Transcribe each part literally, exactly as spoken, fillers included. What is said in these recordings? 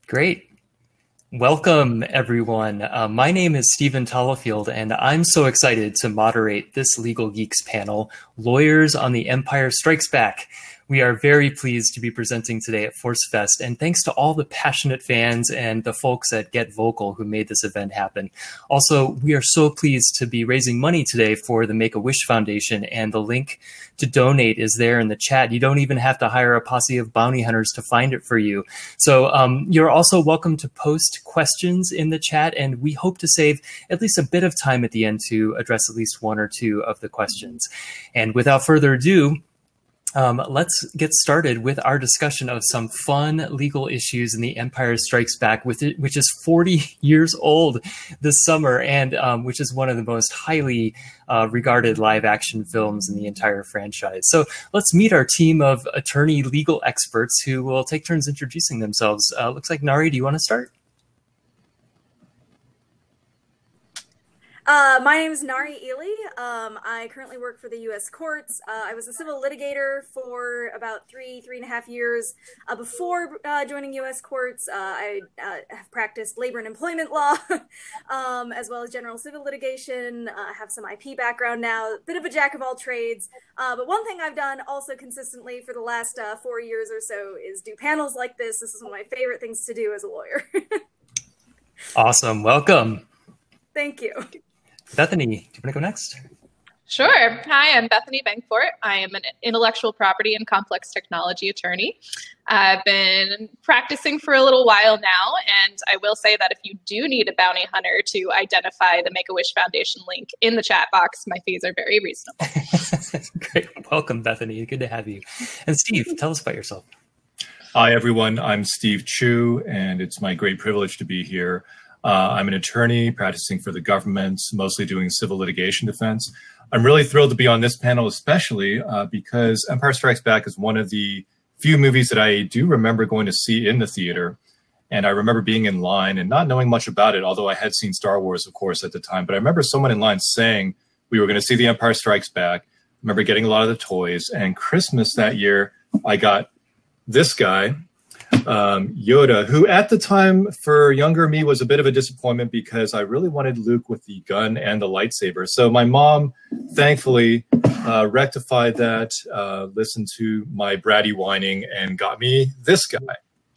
Great. Welcome, everyone. Uh, my name is Stephen Tollefield, and I'm so excited to moderate this Legal Geeks panel, Lawyers on the Empire Strikes Back. We are very pleased to be presenting today at ForceFest, and thanks to all the passionate fans and the folks at Get Vocal who made this event happen. Also, we are so pleased to be raising money today for the Make-A-Wish Foundation, and the link to donate is there in the chat. You don't even have to hire a posse of bounty hunters to find it for you. So um, you're also welcome to post questions in the chat, and we hope to save at least a bit of time at the end to address at least one or two of the questions. And without further ado, Um, let's get started with our discussion of some fun legal issues in The Empire Strikes Back, with it, which is forty years old this summer, and um, which is one of the most highly uh, regarded live action films in the entire franchise. So let's meet our team of attorney legal experts who will take turns introducing themselves. Uh, looks like Nari, do you want to start? Uh, my name is Nari Ely. Um, I currently work for the U S courts. Uh, I was a civil litigator for about three, three and a half years. Uh, before uh, joining U S courts, uh, I uh, have practiced labor and employment law, um, as well as general civil litigation. Uh, I have some I P background now, bit of a jack of all trades. Uh, but one thing I've done also consistently for the last uh, four years or so is do panels like this. This is one of my favorite things to do as a lawyer. Awesome. Welcome. Thank you. Bethany, do you want to go next? Sure. Hi, I'm Bethany Bankfort. I am an intellectual property and complex technology attorney. I've been practicing for a little while now, and I will say that if you do need a bounty hunter to identify the Make-A-Wish Foundation link in the chat box, my fees are very reasonable. Great. Welcome, Bethany. Good to have you. And Steve, tell us about yourself. Hi, everyone. I'm Steve Chu, and it's my great privilege to be here. Uh, I'm an attorney practicing for the government, mostly doing civil litigation defense. I'm really thrilled to be on this panel, especially uh, because Empire Strikes Back is one of the few movies that I do remember going to see in the theater. And I remember being in line and not knowing much about it, although I had seen Star Wars, of course, at the time. But I remember someone in line saying we were going to see The Empire Strikes Back. I remember getting a lot of the toys. And Christmas that year, I got this guy, Um, Yoda, who at the time for younger me was a bit of a disappointment because I really wanted Luke with the gun and the lightsaber. So my mom, thankfully, uh, rectified that, uh, listened to my bratty whining, and got me this guy.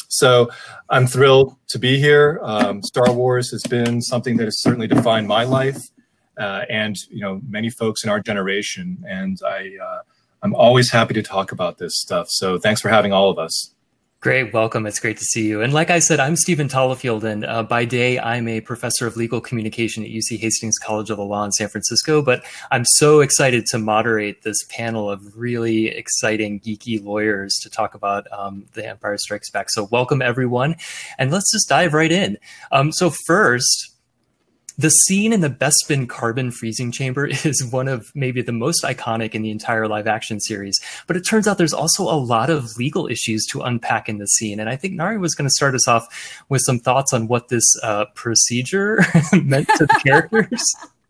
So I'm thrilled to be here. Um, Star Wars has been something that has certainly defined my life, uh, and you know many folks in our generation. And I, uh, I'm always happy to talk about this stuff. So thanks for having all of us. Great. Welcome. It's great to see you. And like I said, I'm Stephen Tollefield, and uh, by day, I'm a professor of legal communication at U C Hastings College of the Law in San Francisco. But I'm so excited to moderate this panel of really exciting, geeky lawyers to talk about um, The Empire Strikes Back. So welcome, everyone. And let's just dive right in. Um, so first, the scene in the Bespin carbon freezing chamber is one of maybe the most iconic in the entire live action series. But it turns out there's also a lot of legal issues to unpack in the scene. And I think Nari was going to start us off with some thoughts on what this uh, procedure meant to the characters.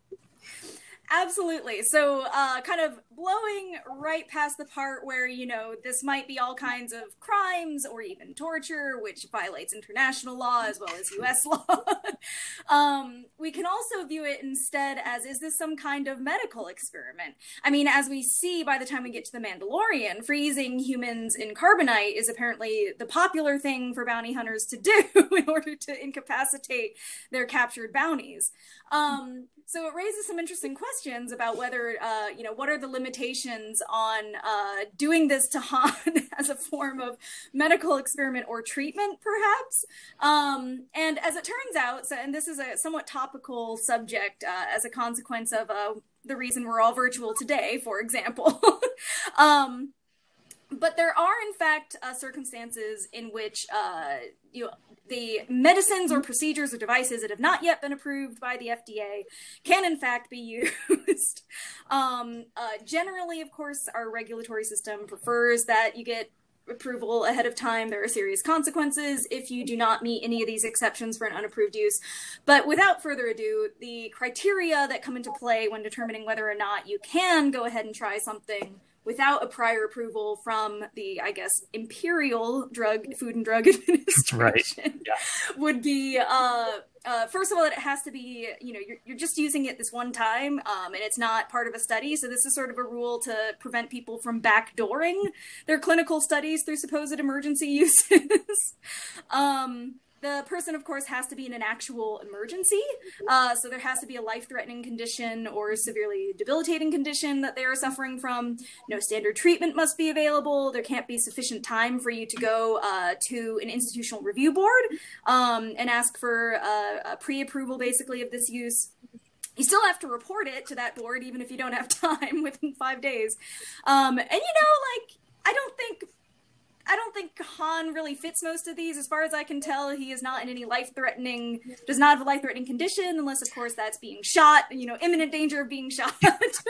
Absolutely. So uh, kind of blowing right past the part where, you know, this might be all kinds of crimes or even torture, which violates international law as well as U S law. um, we can also view it instead as, is this some kind of medical experiment? I mean, as we see by the time we get to The Mandalorian, freezing humans in carbonite is apparently the popular thing for bounty hunters to do in order to incapacitate their captured bounties. Um, so it raises some interesting questions about whether, uh, you know, what are the limitations on uh, doing this to Han as a form of medical experiment or treatment, perhaps? Um, and as it turns out, so, and this is a somewhat topical subject uh, as a consequence of uh, the reason we're all virtual today, for example. um, But there are, in fact, uh, circumstances in which uh, you know, the medicines or procedures or devices that have not yet been approved by the F D A can, in fact, be used. um, uh, generally, of course, our regulatory system prefers that you get approval ahead of time. There are serious consequences if you do not meet any of these exceptions for an unapproved use. But without further ado, the criteria that come into play when determining whether or not you can go ahead and try something without a prior approval from the, I guess, Imperial Drug Food and Drug Administration right. Yeah. would be, uh, uh, first of all, that it has to be, you know, you're, you're just using it this one time, um, and it's not part of a study. So this is sort of a rule to prevent people from backdooring their clinical studies through supposed emergency uses. um, The person, of course, has to be in an actual emergency. Uh, so there has to be a life-threatening condition or severely debilitating condition that they are suffering from. No standard treatment must be available. There can't be sufficient time for you to go uh, to an institutional review board um, and ask for uh, a pre-approval, basically, of this use. You still have to report it to that board, even if you don't have time within five days. Um, and, you know, like, I don't think... I don't think Han really fits most of these. As far as I can tell, he is not in any life-threatening, does not have a life-threatening condition, unless, of course, that's being shot, you know, imminent danger of being shot.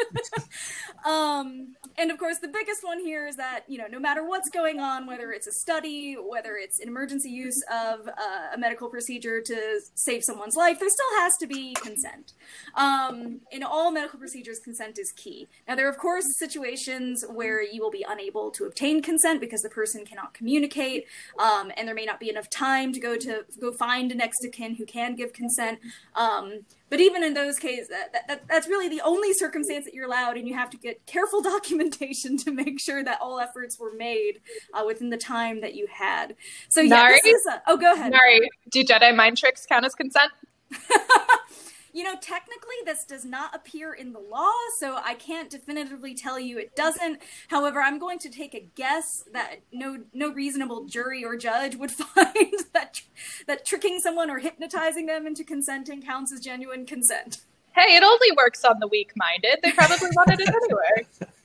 um, and, of course, the biggest one here is that, you know, no matter what's going on, whether it's a study, whether it's an emergency use of uh, a medical procedure to save someone's life, there still has to be consent. Um, in all medical procedures, consent is key. Now, there are, of course, situations where you will be unable to obtain consent because the person cannot communicate, um, and there may not be enough time to go to go find a next of kin who can give consent. Um, but even in those cases, that, that, that's really the only circumstance that you're allowed, and you have to get careful documentation to make sure that all efforts were made uh, within the time that you had. So yeah, Nari, this is a, oh, go ahead. Nari, do Jedi mind tricks count as consent? You know, technically this does not appear in the law, so I can't definitively tell you it doesn't. However, I'm going to take a guess that no no reasonable jury or judge would find that tr- that tricking someone or hypnotizing them into consenting counts as genuine consent. Hey, it only works on the weak-minded. They probably wanted it anyway.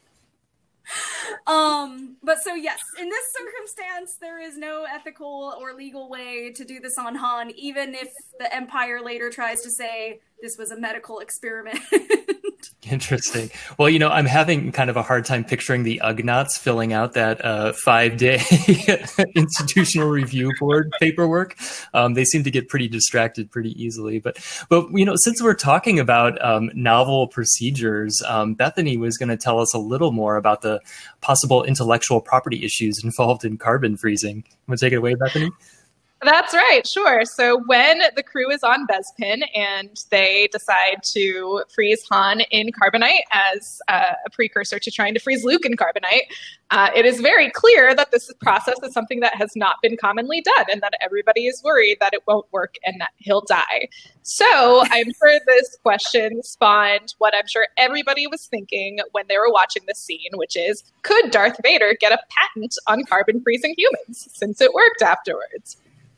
Um, but so yes, in this circumstance, there is no ethical or legal way to do this on Han, even if the Empire later tries to say this was a medical experiment. Interesting. Well, you know, I'm having kind of a hard time picturing the Ugnaughts filling out that uh, five-day institutional review board paperwork. Um, they seem to get pretty distracted pretty easily. But, but you know, since we're talking about um, novel procedures, um, Bethany was going to tell us a little more about the possible intellectual property issues involved in carbon freezing. Want to take it away, Bethany? That's right, sure. So when the crew is on Bespin and they decide to freeze Han in carbonite as uh, a precursor to trying to freeze Luke in carbonite, uh, it is very clear that this process is something that has not been commonly done and that everybody is worried that it won't work and that he'll die. So I'm sure this question spawned what I'm sure everybody was thinking when they were watching this scene, which is, could Darth Vader get a patent on carbon freezing humans since it worked afterwards?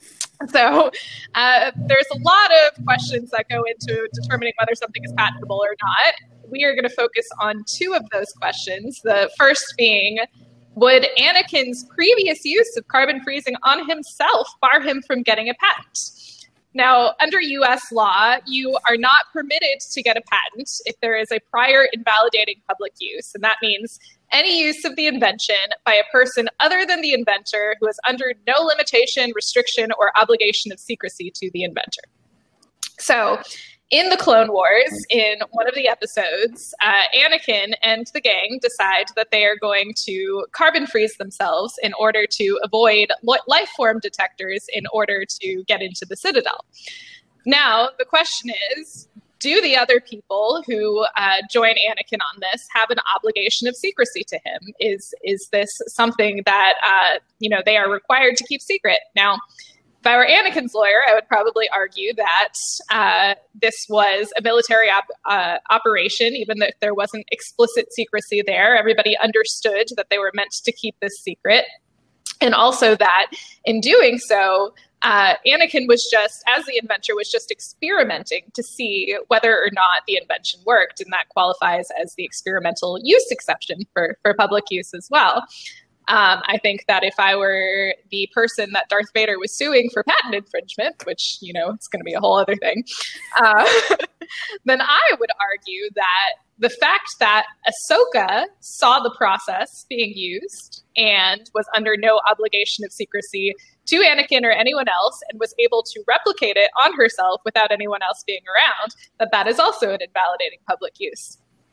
So uh, there's a lot of questions that go into determining whether something is patentable or not. We are going to focus on two of those questions. The first being, would Anakin's previous use of carbon freezing on himself bar him from getting a patent? Now, under U S law, you are not permitted to get a patent if there is a prior invalidating public use, and that means any use of the invention by a person other than the inventor who is under no limitation, restriction, or obligation of secrecy to the inventor. So, in the Clone Wars, in one of the episodes, uh, Anakin and the gang decide that they are going to carbon freeze themselves in order to avoid life form detectors in order to get into the Citadel. Now, the question is, do the other people who uh, join Anakin on this have an obligation of secrecy to him? Is is this something that uh, you know they are required to keep secret? Now, if I were Anakin's lawyer, I would probably argue that uh, this was a military op- uh, operation, even though there wasn't explicit secrecy there. Everybody understood that they were meant to keep this secret. And also that in doing so, uh, Anakin was just, as the inventor, was just experimenting to see whether or not the invention worked. And that qualifies as the experimental use exception for, for public use as well. Um, I think that if I were the person that Darth Vader was suing for patent infringement, which, you know, it's going to be a whole other thing, uh, then I would argue that the fact that Ahsoka saw the process being used and was under no obligation of secrecy to Anakin or anyone else and was able to replicate it on herself without anyone else being around, that that is also an invalidating public use.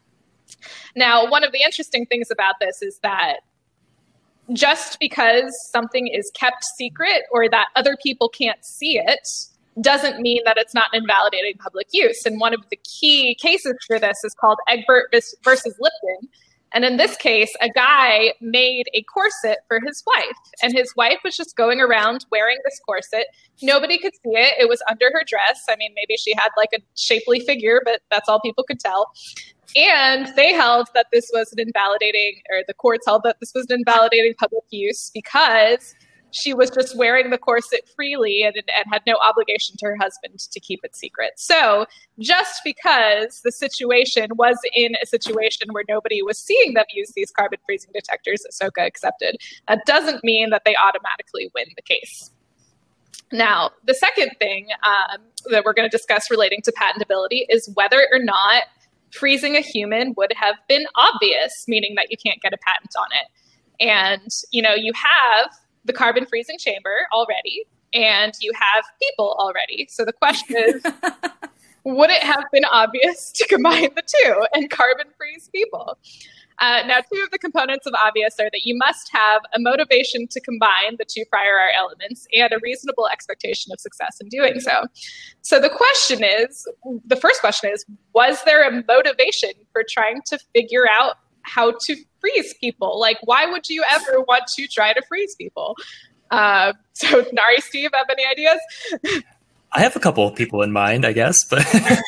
Now, one of the interesting things about this is that just because something is kept secret or that other people can't see it doesn't mean that it's not invalidating public use. And one of the key cases for this is called Egbert versus Lipton. And in this case, a guy made a corset for his wife, and his wife was just going around wearing this corset. Nobody could see it. It was under her dress. I mean, maybe she had like a shapely figure, but that's all people could tell. And they held that this was an invalidating, or the courts held that this was an invalidating public use because she was just wearing the corset freely and, and had no obligation to her husband to keep it secret. So just because the situation was in a situation where nobody was seeing them use these carbon freezing detectors that SOCA accepted, that doesn't mean that they automatically win the case. Now, the second thing um, that we're going to discuss relating to patentability is whether or not freezing a human would have been obvious, meaning that you can't get a patent on it. And, you know, you have the carbon freezing chamber already, and you have people already. So the question is, would it have been obvious to combine the two and carbon freeze people? Uh, now, two of the components of obvious are that you must have a motivation to combine the two prior art elements and a reasonable expectation of success in doing so. So the question is, the first question is, was there a motivation for trying to figure out how to freeze people? Like, why would you ever want to try to freeze people? Uh, so Nari, Steve, have any ideas? I have a couple of people in mind, I guess, but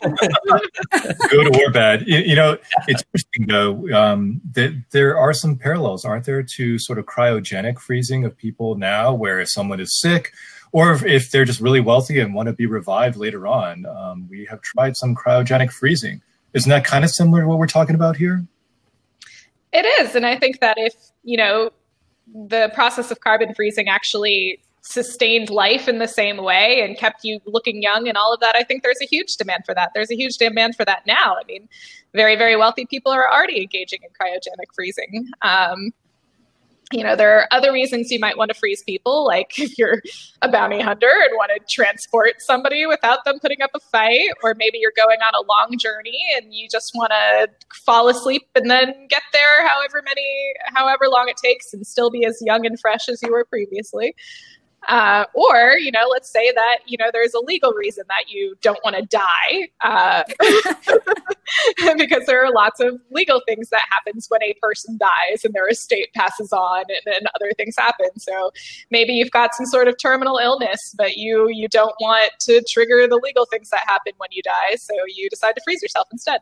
good or bad. You, you know, it's interesting though, um, that there are some parallels, aren't there, to sort of cryogenic freezing of people now, where if someone is sick or if, if they're just really wealthy and want to be revived later on, um, we have tried some cryogenic freezing. Isn't that kind of similar to what we're talking about here? It is. And I think that if, you know, the process of carbon freezing actually sustained life in the same way and kept you looking young and all of that, I think there's a huge demand for that. There's a huge demand for that now. I mean, very, very wealthy people are already engaging in cryogenic freezing. Um, you know, there are other reasons you might want to freeze people, like if you're a bounty hunter and want to transport somebody without them putting up a fight, or maybe you're going on a long journey and you just want to fall asleep and then get there however many, however long it takes and still be as young and fresh as you were previously. Uh, or, you know, let's say that, you know, there's a legal reason that you don't want to die, uh, because there are lots of legal things that happens when a person dies and their estate passes on and, and other things happen. So maybe you've got some sort of terminal illness, but you, you don't want to trigger the legal things that happen when you die. So you decide to freeze yourself instead.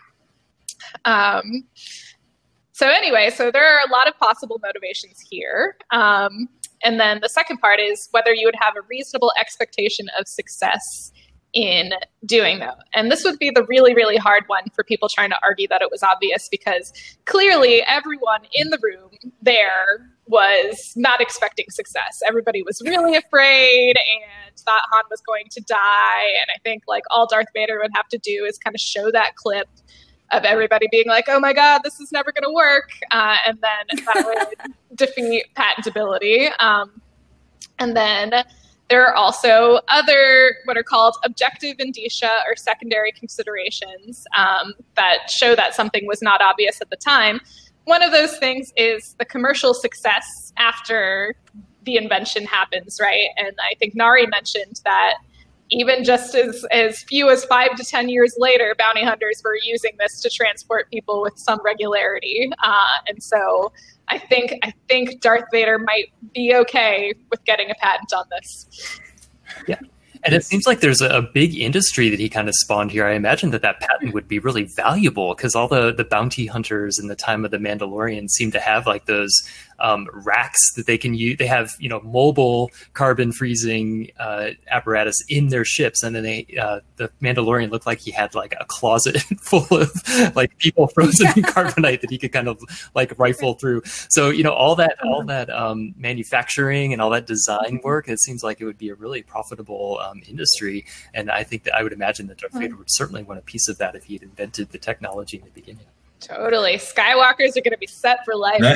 Um, so anyway, so there are a lot of possible motivations here. Um, And then the second part is whether you would have a reasonable expectation of success in doing that. And this would be the really, really hard one for people trying to argue that it was obvious, because clearly everyone in the room there was not expecting success. Everybody was really afraid and thought Han was going to die. And I think like all Darth Vader would have to do is kind of show that clip of everybody being like, oh my God, this is never going to work. Uh, and then that would defeat patentability. Um, and then there are also other what are called objective indicia or secondary considerations um, that show that something was not obvious at the time. One of those things is the commercial success after the invention happens, right? And I think Nari mentioned that even just as, as few as five to ten years later, bounty hunters were using this to transport people with some regularity. Uh, and so I think I think Darth Vader might be okay with getting a patent on this. Yeah. And it seems like there's a big industry that he kind of spawned here. I imagine that that patent would be really valuable, because all the, the bounty hunters in the time of the Mandalorian seem to have like those um, racks that they can use. They have, you know, mobile carbon freezing uh, apparatus in their ships. And then they, uh, the Mandalorian looked like he had like a closet full of like people frozen in carbonite that he could kind of like rifle through. So, you know, all that, all that um, manufacturing and all that design work, it seems like it would be a really profitable um, industry. And I think that I would imagine that Darth Vader would certainly want a piece of that if he had invented the technology in the beginning. Totally. Skywalkers are going to be set for life.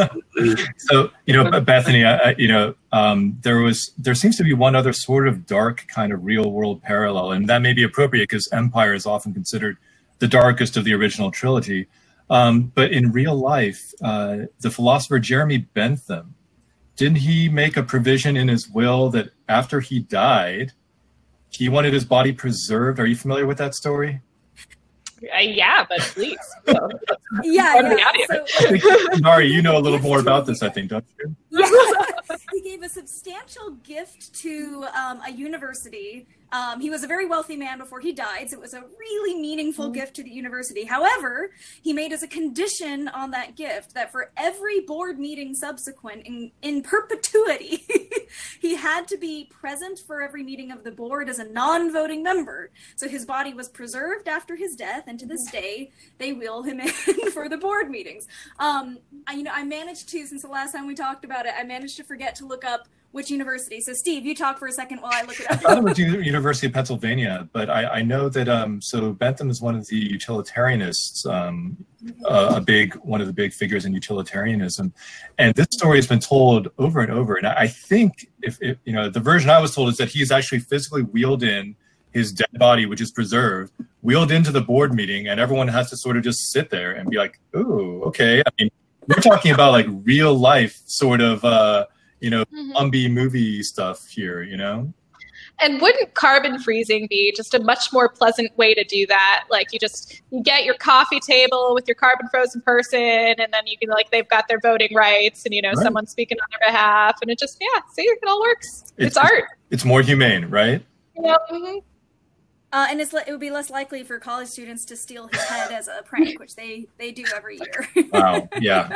So, you know, Bethany, I, you know, um, there was, there seems to be one other sort of dark kind of real world parallel, and that may be appropriate because Empire is often considered the darkest of the original trilogy. Um, but in real life, uh, the philosopher Jeremy Bentham, didn't he make a provision in his will that after he died, he wanted his body preserved? Are you familiar with that story? Uh, yeah, but please. So, yeah, yeah. So, Nari, you know a little more about this, I think, don't you? Yeah. He gave a substantial gift to um, a university. Um, he was a very wealthy man before he died, so it was a really meaningful mm. gift to the university. However, he made as a condition on that gift that for every board meeting subsequent in, in perpetuity, he had to be present for every meeting of the board as a non-voting member. So his body was preserved after his death, and to this day, they wheel him in for the board meetings. Um, I, you know, I managed to, since the last time we talked about it, I managed to forget to look up which university. So Steve, you talk for a second while I look it up. I thought it was University of Pennsylvania, but I, I know that, um, so Bentham is one of the utilitarianists, um, uh, a big, one of the big figures in utilitarianism. And this story has been told over and over. And I think if, if you know, the version I was told is that he's actually physically wheeled in his dead body, which is preserved, wheeled into the board meeting, and everyone has to sort of just sit there and be like, "Oh, okay." I mean, we're talking about like real life sort of, uh, you know, mm-hmm. Umby movie stuff here, you know? And wouldn't carbon freezing be just a much more pleasant way to do that? Like you just, you get your coffee table with your carbon frozen person, and then you can like, they've got their voting rights and, you know, right. someone's speaking on their behalf, and it just, yeah, see, it all works. It's, it's art. It's more humane, right? Yeah. Mm-hmm. Uh, and it's, it would be less likely for college students to steal his head as a prank, which they, they do every year. Wow, yeah.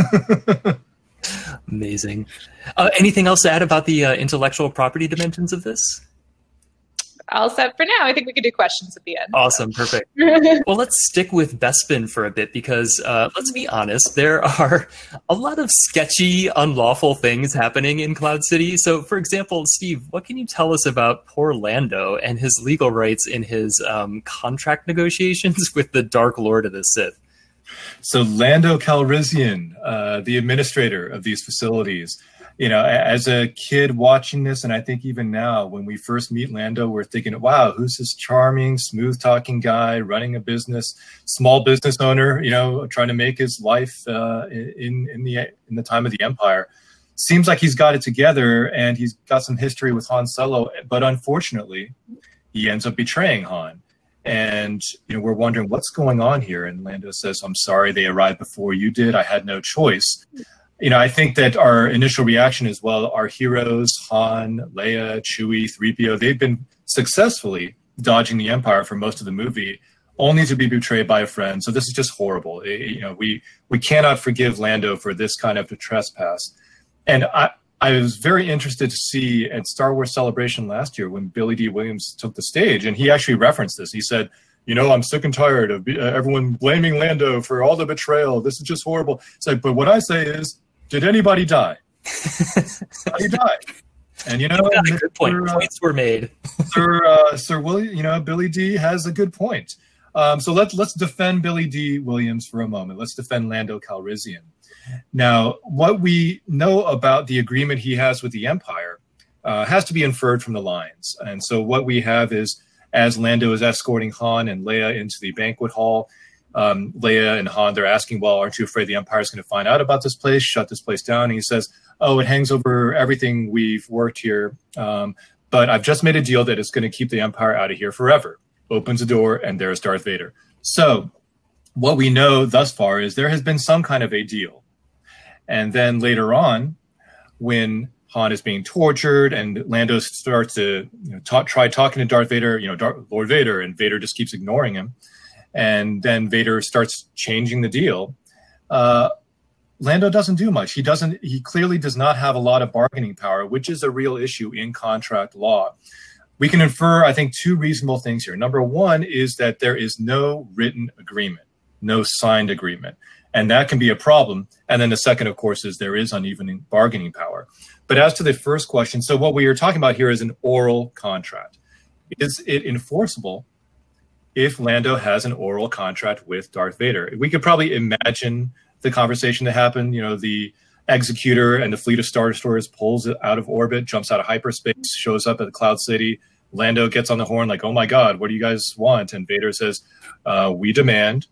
Amazing. Uh, anything else to add about the uh, intellectual property dimensions of this? All set for now. I think we could do questions at the end. Awesome. Perfect. Well, let's stick with Bespin for a bit because uh, let's be honest, there are a lot of sketchy, unlawful things happening in Cloud City. So, for example, Steve, what can you tell us about poor Lando and his legal rights in his um, contract negotiations with the Dark Lord of the Sith? So Lando Calrissian, uh, the administrator of these facilities, you know, as a kid watching this, and I think even now, when we first meet Lando, we're thinking, wow, who's this charming, smooth-talking guy running a business, small business owner, you know, trying to make his life uh, in in the in the time of the Empire. Seems like he's got it together, and he's got some history with Han Solo, but unfortunately, he ends up betraying Han. And, you know, we're wondering what's going on here. And Lando says, I'm sorry they arrived before you did. I had no choice. You know, I think that our initial reaction is, well, our heroes, Han, Leia, Chewie, three P O, they've been successfully dodging the Empire for most of the movie, only to be betrayed by a friend. So this is just horrible. It, you know, we, we cannot forgive Lando for this kind of a trespass. And I, I was very interested to see at Star Wars Celebration last year when Billy D. Williams took the stage, and he actually referenced this. He said, you know, I'm sick and tired of uh, everyone blaming Lando for all the betrayal. This is just horrible. It's like, but what I say is, did anybody die? Anybody die? And, you know, yeah, good point. Sir, uh, points were made. Sir, uh, Sir William, you know, Billy D. has a good point. Um, so let's let's defend Billy D. Williams for a moment. Let's defend Lando Calrissian. Now, what we know about the agreement he has with the Empire uh, has to be inferred from the lines. And so what we have is, as Lando is escorting Han and Leia into the banquet hall, um, Leia and Han, they're asking, well, aren't you afraid the Empire is going to find out about this place, shut this place down? And he says, oh, it hangs over everything we've worked here. Um, but I've just made a deal that it's going to keep the Empire out of here forever. Opens the door, and there's Darth Vader. So what we know thus far is there has been some kind of a deal. And then later on, when Han is being tortured and Lando starts to you know, talk, try talking to Darth Vader, you know, Darth, Lord Vader, and Vader just keeps ignoring him. And then Vader starts changing the deal. Uh, Lando doesn't do much. He doesn't. He clearly does not have a lot of bargaining power, which is a real issue in contract law. We can infer, I think, two reasonable things here. Number one is that there is no written agreement, no signed agreement. And that can be a problem. And then the second, of course, is there is uneven bargaining power. But as to the first question, so what we are talking about here is an oral contract. Is it enforceable if Lando has an oral contract with Darth Vader? We could probably imagine the conversation that happened. You know, the Executor and the fleet of Star Destroyers pulls it out of orbit, jumps out of hyperspace, shows up at the Cloud City. Lando gets on the horn like, oh my God, what do you guys want? And Vader says, uh, we demand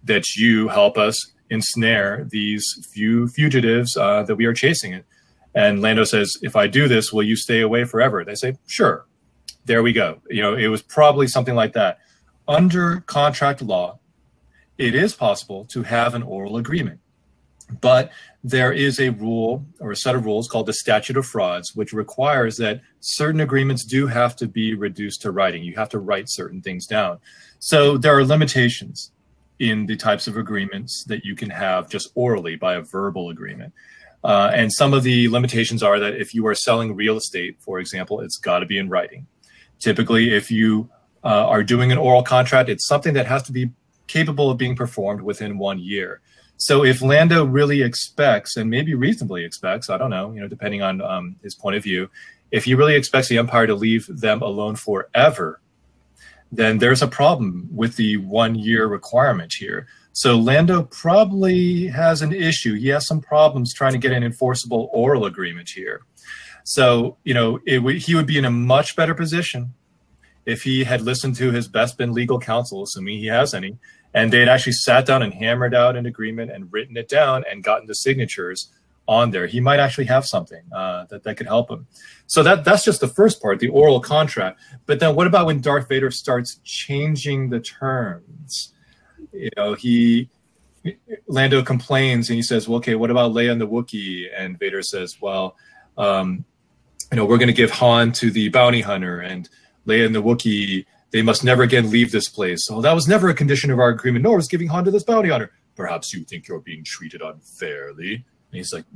that you help us ensnare these few fugitives uh, that we are chasing. It. And Lando says, if I do this, will you stay away forever? They say, sure. There we go. You know, it was probably something like that. Under contract law, it is possible to have an oral agreement. But there is a rule or a set of rules called the statute of frauds, which requires that certain agreements do have to be reduced to writing. You have to write certain things down. So there are limitations in the types of agreements that you can have just orally by a verbal agreement. Uh, and some of the limitations are that if you are selling real estate, for example, it's got to be in writing. Typically, if you uh, are doing an oral contract, it's something that has to be capable of being performed within one year. So if Lando really expects, and maybe reasonably expects, I don't know, you know, depending on um, his point of view, if he really expects the Empire to leave them alone forever, then there's a problem with the one-year requirement here. So Lando probably has an issue. He has some problems trying to get an enforceable oral agreement here. So, you know, it w- he would be in a much better position if he had listened to his best bin legal counsel, assuming he has any, and they had actually sat down and hammered out an agreement and written it down and gotten the signatures on there. He might actually have something uh, that, that could help him. So that that's just the first part, the oral contract. But then what about when Darth Vader starts changing the terms? You know, he, Lando complains and he says, well, okay, what about Leia and the Wookiee? And Vader says, well, um, you know, we're going to give Han to the bounty hunter, and Leia and the Wookiee, they must never again leave this place. So that was never a condition of our agreement, nor was giving Han to this bounty hunter. Perhaps you think you're being treated unfairly. And he's like,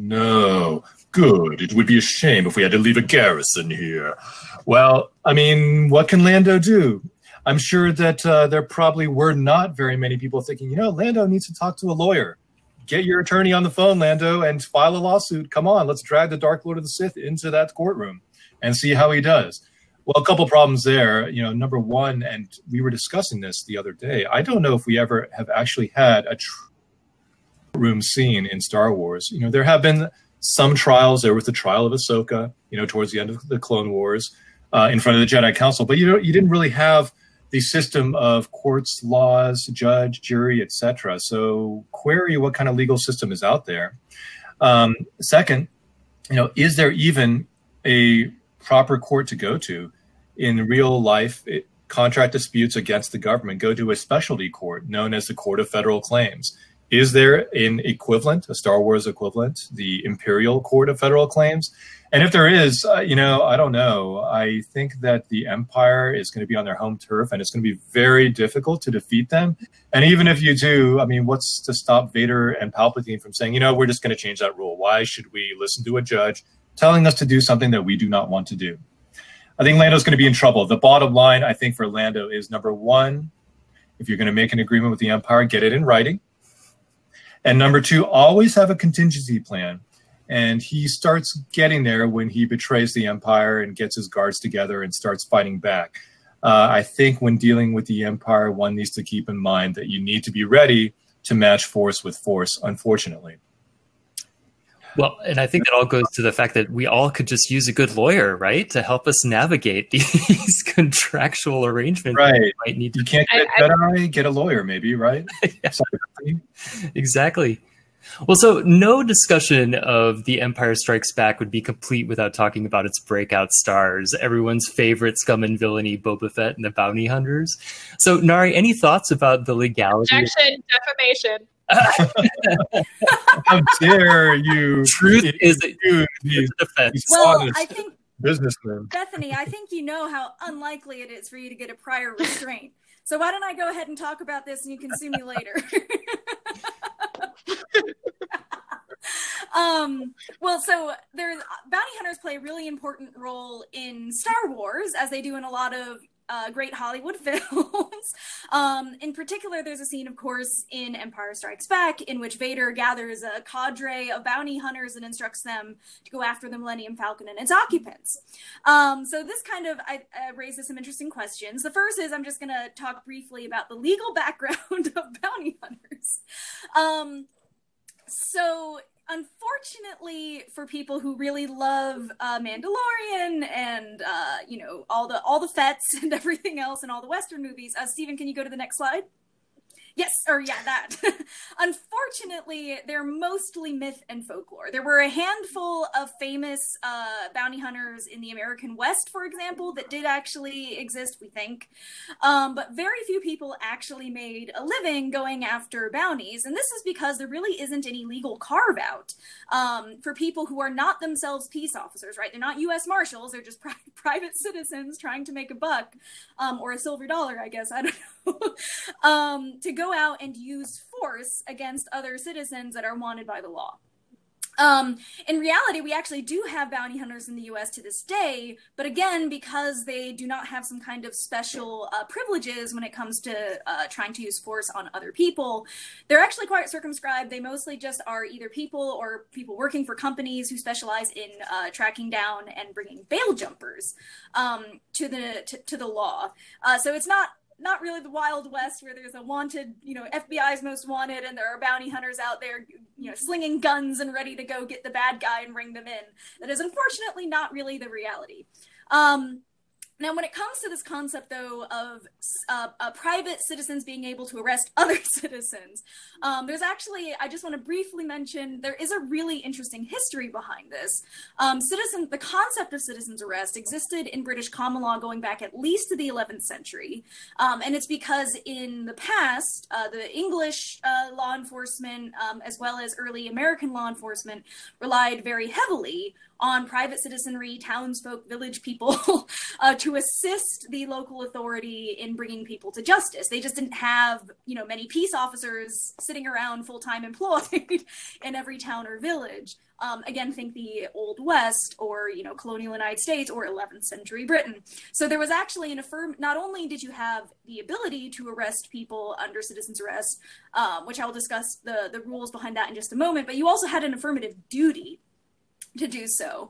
no, good. It would be a shame if we had to leave a garrison here. Well, I mean, what can Lando do? I'm sure that uh, there probably were not very many people thinking, you know, Lando needs to talk to a lawyer. Get your attorney on the phone, Lando, and file a lawsuit. Come on, let's drag the Dark Lord of the Sith into that courtroom and see how he does. Well, a couple problems there. You know, number one, and we were discussing this the other day, I don't know if we ever have actually had a room scene in Star Wars. You know, there have been some trials. There was the trial of Ahsoka, you know, towards the end of the Clone Wars uh, in front of the Jedi Council. But, you know, you didn't really have the system of courts, laws, judge, jury, et cetera. So query what kind of legal system is out there. Um, second, you know, is there even a proper court to go to? In real life, it, contract disputes against the government go to a specialty court known as the Court of Federal Claims. Is there an equivalent, a Star Wars equivalent, the Imperial Court of Federal Claims? And if there is, uh, you know, I don't know. I think that the Empire is going to be on their home turf, and it's going to be very difficult to defeat them. And even if you do, I mean, what's to stop Vader and Palpatine from saying, you know, we're just going to change that rule? Why should we listen to a judge telling us to do something that we do not want to do? I think Lando's going to be in trouble. The bottom line, I think, for Lando is, number one, if you're going to make an agreement with the Empire, get it in writing. And number two, always have a contingency plan. And he starts getting there when he betrays the Empire and gets his guards together and starts fighting back. Uh, I think when dealing with the Empire, one needs to keep in mind that you need to be ready to match force with force, unfortunately. Well, and I think that all goes to the fact that we all could just use a good lawyer, right, to help us navigate these contractual arrangements. Right. We might need to- you can't get a Jedi, get a lawyer, maybe, right? Yeah. Exactly. Well, so no discussion of The Empire Strikes Back would be complete without talking about its breakout stars, everyone's favorite scum and villainy, Boba Fett and the Bounty Hunters. So, Nari, any thoughts about the legality? Objection, defamation. How dare you? Truth is a these, defense. these Well, honest I think, businessmen. Bethany, I think you know how unlikely it is for you to get a prior restraint. So why don't I go ahead and talk about this and you can sue me later. um, well, so there's bounty hunters play a really important role in Star Wars, as they do in a lot of uh, great Hollywood films. um, in particular, there's a scene, of course, in Empire Strikes Back in which Vader gathers a cadre of bounty hunters and instructs them to go after the Millennium Falcon and its occupants. Um, so this kind of I, uh, raises some interesting questions. The first is I'm just going to talk briefly about the legal background of bounty hunters. Um, so unfortunately for people who really love uh, Mandalorian and uh, you know all the all the Fets and everything else and all the Western movies, uh, Stephen, can you go to the next slide? Yes, or yeah, that. Unfortunately, they're mostly myth and folklore. There were a handful of famous uh, bounty hunters in the American West, for example, that did actually exist, we think. Um, but very few people actually made a living going after bounties. And this is because there really isn't any legal carve out um, for people who are not themselves peace officers, right? They're not U S Marshals, they're just pri- private citizens trying to make a buck um, or a silver dollar, I guess. I don't know. um, to go out and use force against other citizens that are wanted by the law. Um, in reality, we actually do have bounty hunters in the U S to this day, but again, because they do not have some kind of special uh, privileges when it comes to uh, trying to use force on other people, they're actually quite circumscribed. They mostly just are either people or people working for companies who specialize in uh, tracking down and bringing bail jumpers um, to the to, to the law. Uh, so it's not not really the Wild West where there's a wanted, you know, F B I's most wanted and there are bounty hunters out there, you know, slinging guns and ready to go get the bad guy and bring them in. That is unfortunately not really the reality. Um, Now, when it comes to this concept, though, of uh, uh, private citizens being able to arrest other citizens, um, there's actually, I just want to briefly mention, there is a really interesting history behind this. Um, citizen, the concept of citizen's arrest existed in British common law going back at least to the eleventh century. Um, and it's because in the past, uh, the English uh, law enforcement, um, as well as early American law enforcement, relied very heavily on private citizenry, townsfolk, village people, uh, to assist the local authority in bringing people to justice. They just didn't have, you know, many peace officers sitting around full-time employed in every town or village. Um, again, think the Old West or, you know, colonial United States or eleventh century Britain. So there was actually an affirm, not only did you have the ability to arrest people under citizen's arrest, um, which I'll discuss the, the rules behind that in just a moment, but you also had an affirmative duty to do so.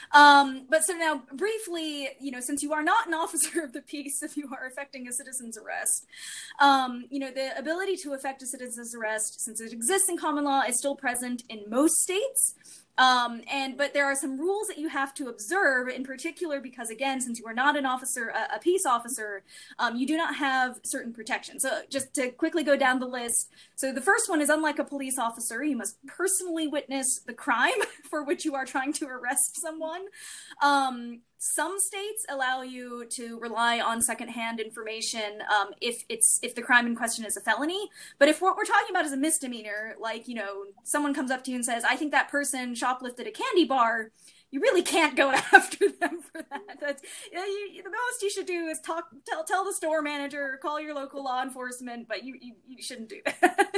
Um, but so now, briefly, you know, since you are not an officer of the peace, if you are effecting a citizen's arrest, um, you know, the ability to effect a citizen's arrest, since it exists in common law, is still present in most states. Um, and but there are some rules that you have to observe, in particular, because again, since you are not an officer, a, a peace officer, um, you do not have certain protections. So just to quickly go down the list. So the first one is, unlike a police officer, you must personally witness the crime for which you are trying to arrest someone. Um, Some states allow you to rely on secondhand information um, if it's if the crime in question is a felony. But if what we're talking about is a misdemeanor, like, you know, someone comes up to you and says, I think that person shoplifted a candy bar, you really can't go after them for that. That's, you know, you, the most you should do is talk, tell, tell the store manager, call your local law enforcement, but you, you, you shouldn't do that.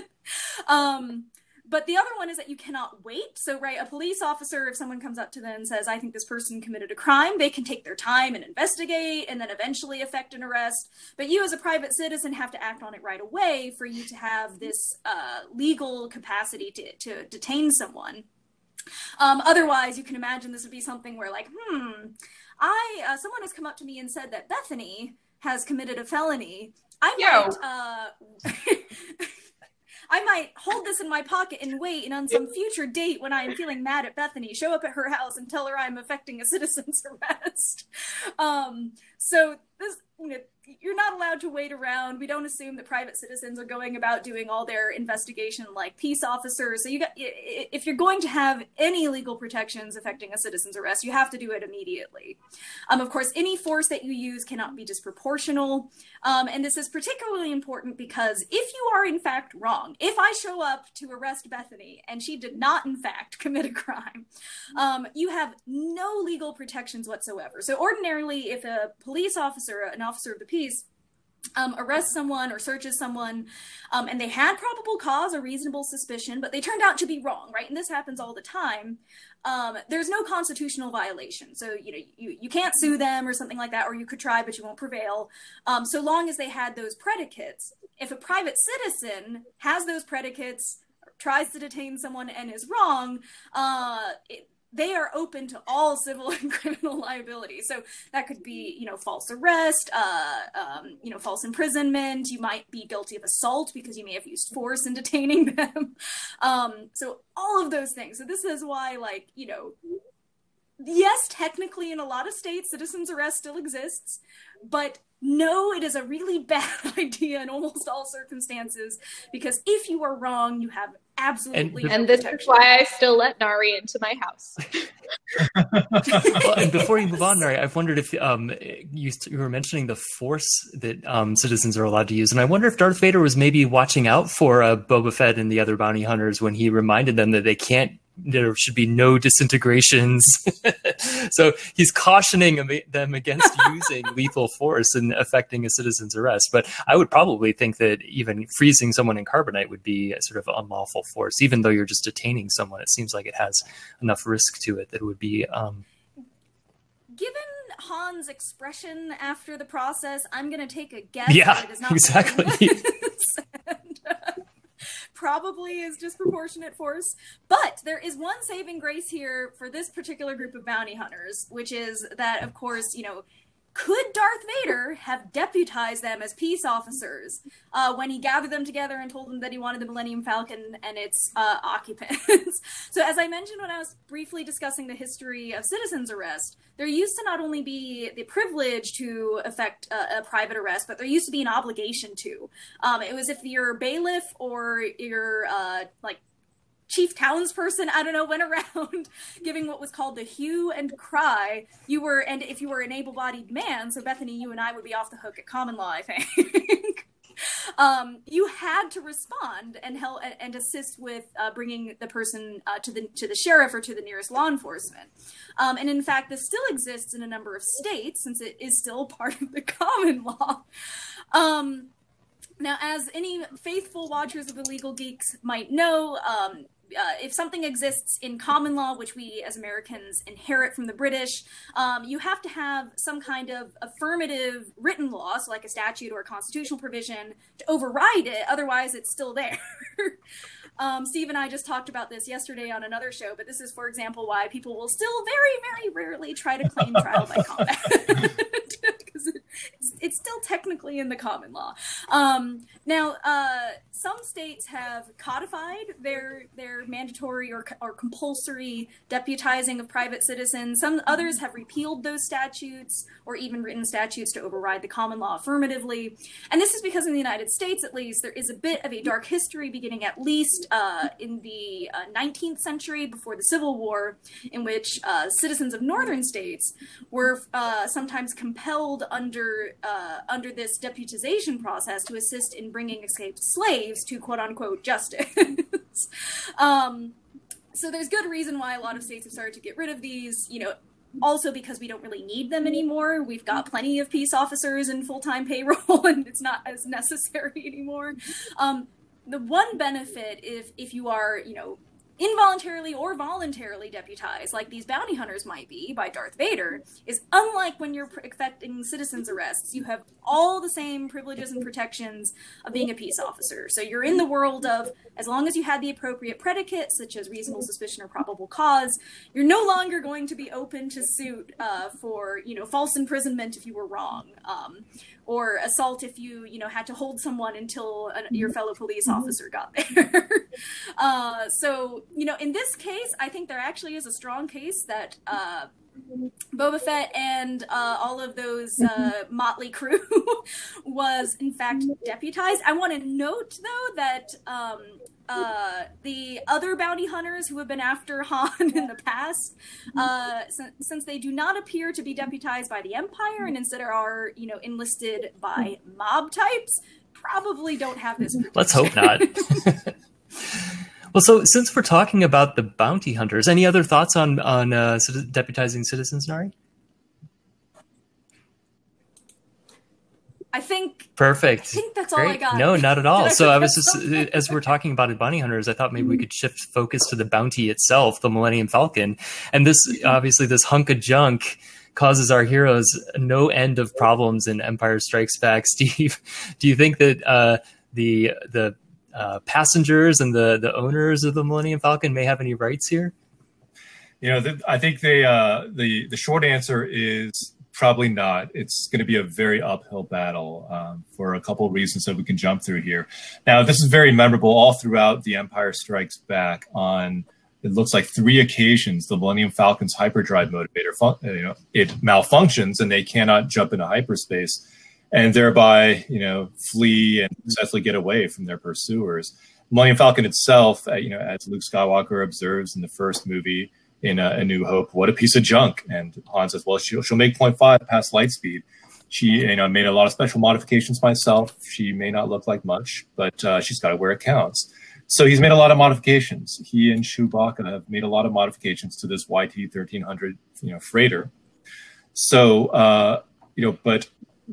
um, But the other one is that you cannot wait. So, right, a police officer, if someone comes up to them and says, I think this person committed a crime, they can take their time and investigate and then eventually effect an arrest. But you as a private citizen have to act on it right away for you to have this uh, legal capacity to, to detain someone. Um, otherwise, you can imagine this would be something where, like, hmm, I uh, someone has come up to me and said that Bethany has committed a felony. I Yo. might... Uh, I might hold this in my pocket and wait, and on some future date when I am feeling mad at Bethany, show up at her house and tell her I'm effecting a citizen's arrest. Um, so this, you know, you're not allowed to wait around. We don't assume that private citizens are going about doing all their investigation like peace officers. So you got, if you're going to have any legal protections affecting a citizen's arrest, you have to do it immediately. Um, of course, any force that you use cannot be disproportional. Um, and this is particularly important because if you are in fact wrong, if I show up to arrest Bethany and she did not in fact commit a crime, um, you have no legal protections whatsoever. So ordinarily, if a police officer, an officer of the peace, Um, arrests someone or searches someone, um, and they had probable cause or reasonable suspicion, but they turned out to be wrong, right? And this happens all the time. Um, there's no constitutional violation. So, you know, you, you can't sue them or something like that, or you could try, but you won't prevail. Um, so long as they had those predicates. If a private citizen has those predicates, tries to detain someone and is wrong, uh, it, they are open to all civil and criminal liability. So that could be, you know, false arrest, uh, um, you know, false imprisonment. You might be guilty of assault because you may have used force in detaining them. Um, so all of those things. So this is why, like, you know, yes, technically in a lot of states, citizen's arrest still exists. but no, it is a really bad idea in almost all circumstances, because if you are wrong, you have absolutely and, no and this protection. is why I still let Nari into my house. Well, and before you move on, Nari, I've wondered if um, you, you were mentioning the force that um, citizens are allowed to use, and I wonder if Darth Vader was maybe watching out for uh, Boba Fett and the other bounty hunters when he reminded them that they can't, there should be no disintegrations. So he's cautioning them against using lethal force and affecting a citizen's arrest. But I would probably think that even freezing someone in carbonite would be a sort of unlawful force, even though you're just detaining someone. It seems like it has enough risk to it that it would be. Um... Given Han's expression after the process, I'm going to take a guess. Yeah, that it is not exactly. and, uh, probably is disproportionate force. But there is one saving grace here for this particular group of bounty hunters, which is that, of course, you know, could Darth Vader have deputized them as peace officers uh, when he gathered them together and told them that he wanted the Millennium Falcon and its uh, occupants? So as I mentioned when I was briefly discussing the history of citizens' arrest, there used to not only be the privilege to effect a, a private arrest, but there used to be an obligation to. Um, it was if your bailiff or your, uh, like, chief townsperson, I don't know, went around giving what was called the hue and cry. You were, and if you were an able-bodied man, so Bethany, you and I would be off the hook at common law, I think. um, you had to respond and help and assist with uh, bringing the person uh, to the to the sheriff or to the nearest law enforcement. Um, and in fact, this still exists in a number of states, since it is still part of the common law. Um, now, as any faithful watchers of the Legal Geeks might know, um, Uh, if something exists in common law, which we as Americans inherit from the British, um, you have to have some kind of affirmative written law, so like a statute or a constitutional provision, to override it. Otherwise, it's still there. um, Steve and I just talked about this yesterday on another show, but this is, for example, why people will still very, very rarely try to claim trial by combat. Because it, it's, it's still technically in the common law. Um, now, uh, some states have codified their their mandatory or, or compulsory deputizing of private citizens. Some others have repealed those statutes or even written statutes to override the common law affirmatively. And this is because in the United States, at least, there is a bit of a dark history beginning at least uh, in the uh, nineteenth century before the Civil War, in which uh, citizens of northern states were uh, sometimes compelled under uh, under this deputization process to assist in bringing escaped slaves to quote-unquote justice. um, so there's good reason why a lot of states have started to get rid of these, you know, also because we don't really need them anymore. We've got plenty of peace officers in full-time payroll, and it's not as necessary anymore. Um, the one benefit, if if you are, you know, involuntarily or voluntarily deputized, like these bounty hunters might be by Darth Vader, is unlike when you're effecting citizens' arrests, you have all the same privileges and protections of being a peace officer. So you're in the world of, as long as you had the appropriate predicates, such as reasonable suspicion or probable cause, you're no longer going to be open to suit uh, for, you know, false imprisonment if you were wrong. Um, or assault if you, you know, had to hold someone until an, your fellow police officer got there. uh, so, you know, in this case, I think there actually is a strong case that uh, Boba Fett and uh, all of those uh, motley crew was, in fact, deputized. I want to note, though, that um, uh, the other bounty hunters who have been after Han in the past, uh, since, since they do not appear to be deputized by the Empire and instead are, you know, enlisted by mob types, probably don't have this protection. Let's hope not. Well, so since we're talking about the bounty hunters, any other thoughts on on uh, deputizing citizens, Nari? I think. Perfect. I think that's Great. all I got. No, not at all. I So I was just, something? as we're talking about bounty hunters, I thought maybe we could shift focus to the bounty itself, the Millennium Falcon. And this, obviously, this hunk of junk causes our heroes no end of problems in Empire Strikes Back. Steve, do you think that uh, the the uh, passengers and the the owners of the Millennium Falcon may have any rights here? You know, the, I think they uh, the the short answer is probably not. It's going to be a very uphill battle um, for a couple of reasons that we can jump through here. Now, this is very memorable all throughout The Empire Strikes Back on it looks like three occasions the Millennium Falcon's hyperdrive motivator, fun- you know, it malfunctions and they cannot jump into hyperspace, and thereby, you know, flee and successfully get away from their pursuers. Millennium Falcon itself, uh, you know, as Luke Skywalker observes in the first movie in uh, A New Hope, what a piece of junk. And Han says, well, she'll, she'll make zero point five past light speed. She, you know, made a lot of special modifications myself. She may not look like much, but uh, she's got it where it counts. So he's made a lot of modifications. He and Chewbacca have made a lot of modifications to this Y T thirteen hundred, you know, freighter. So, uh, you know, but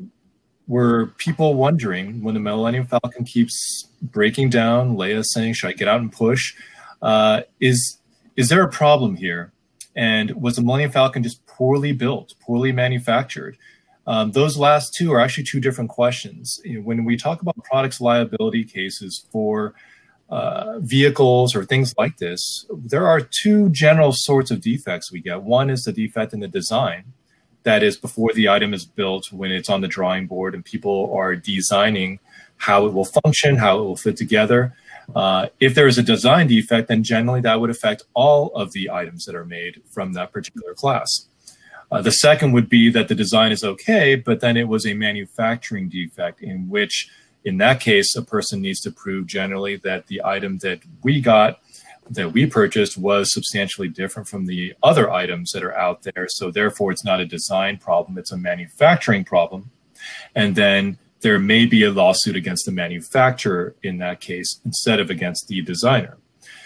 were people wondering when the Millennium Falcon keeps breaking down, Leia saying, should I get out and push? Uh, is, is there a problem here? And was the Millennium Falcon just poorly built, poorly manufactured? Um, those last two are actually two different questions. You know, when we talk about products liability cases for uh, vehicles or things like this, there are two general sorts of defects we get. One is the defect in the design. That is before the item is built, when it's on the drawing board and people are designing how it will function, how it will fit together. Uh, if there is a design defect, then generally that would affect all of the items that are made from that particular class. Uh, the second would be that the design is okay, but then it was a manufacturing defect, in which, in that case, a person needs to prove generally that the item that we got, that we purchased, was substantially different from the other items that are out there. So therefore, it's not a design problem, it's a manufacturing problem. And then there may be a lawsuit against the manufacturer in that case, instead of against the designer.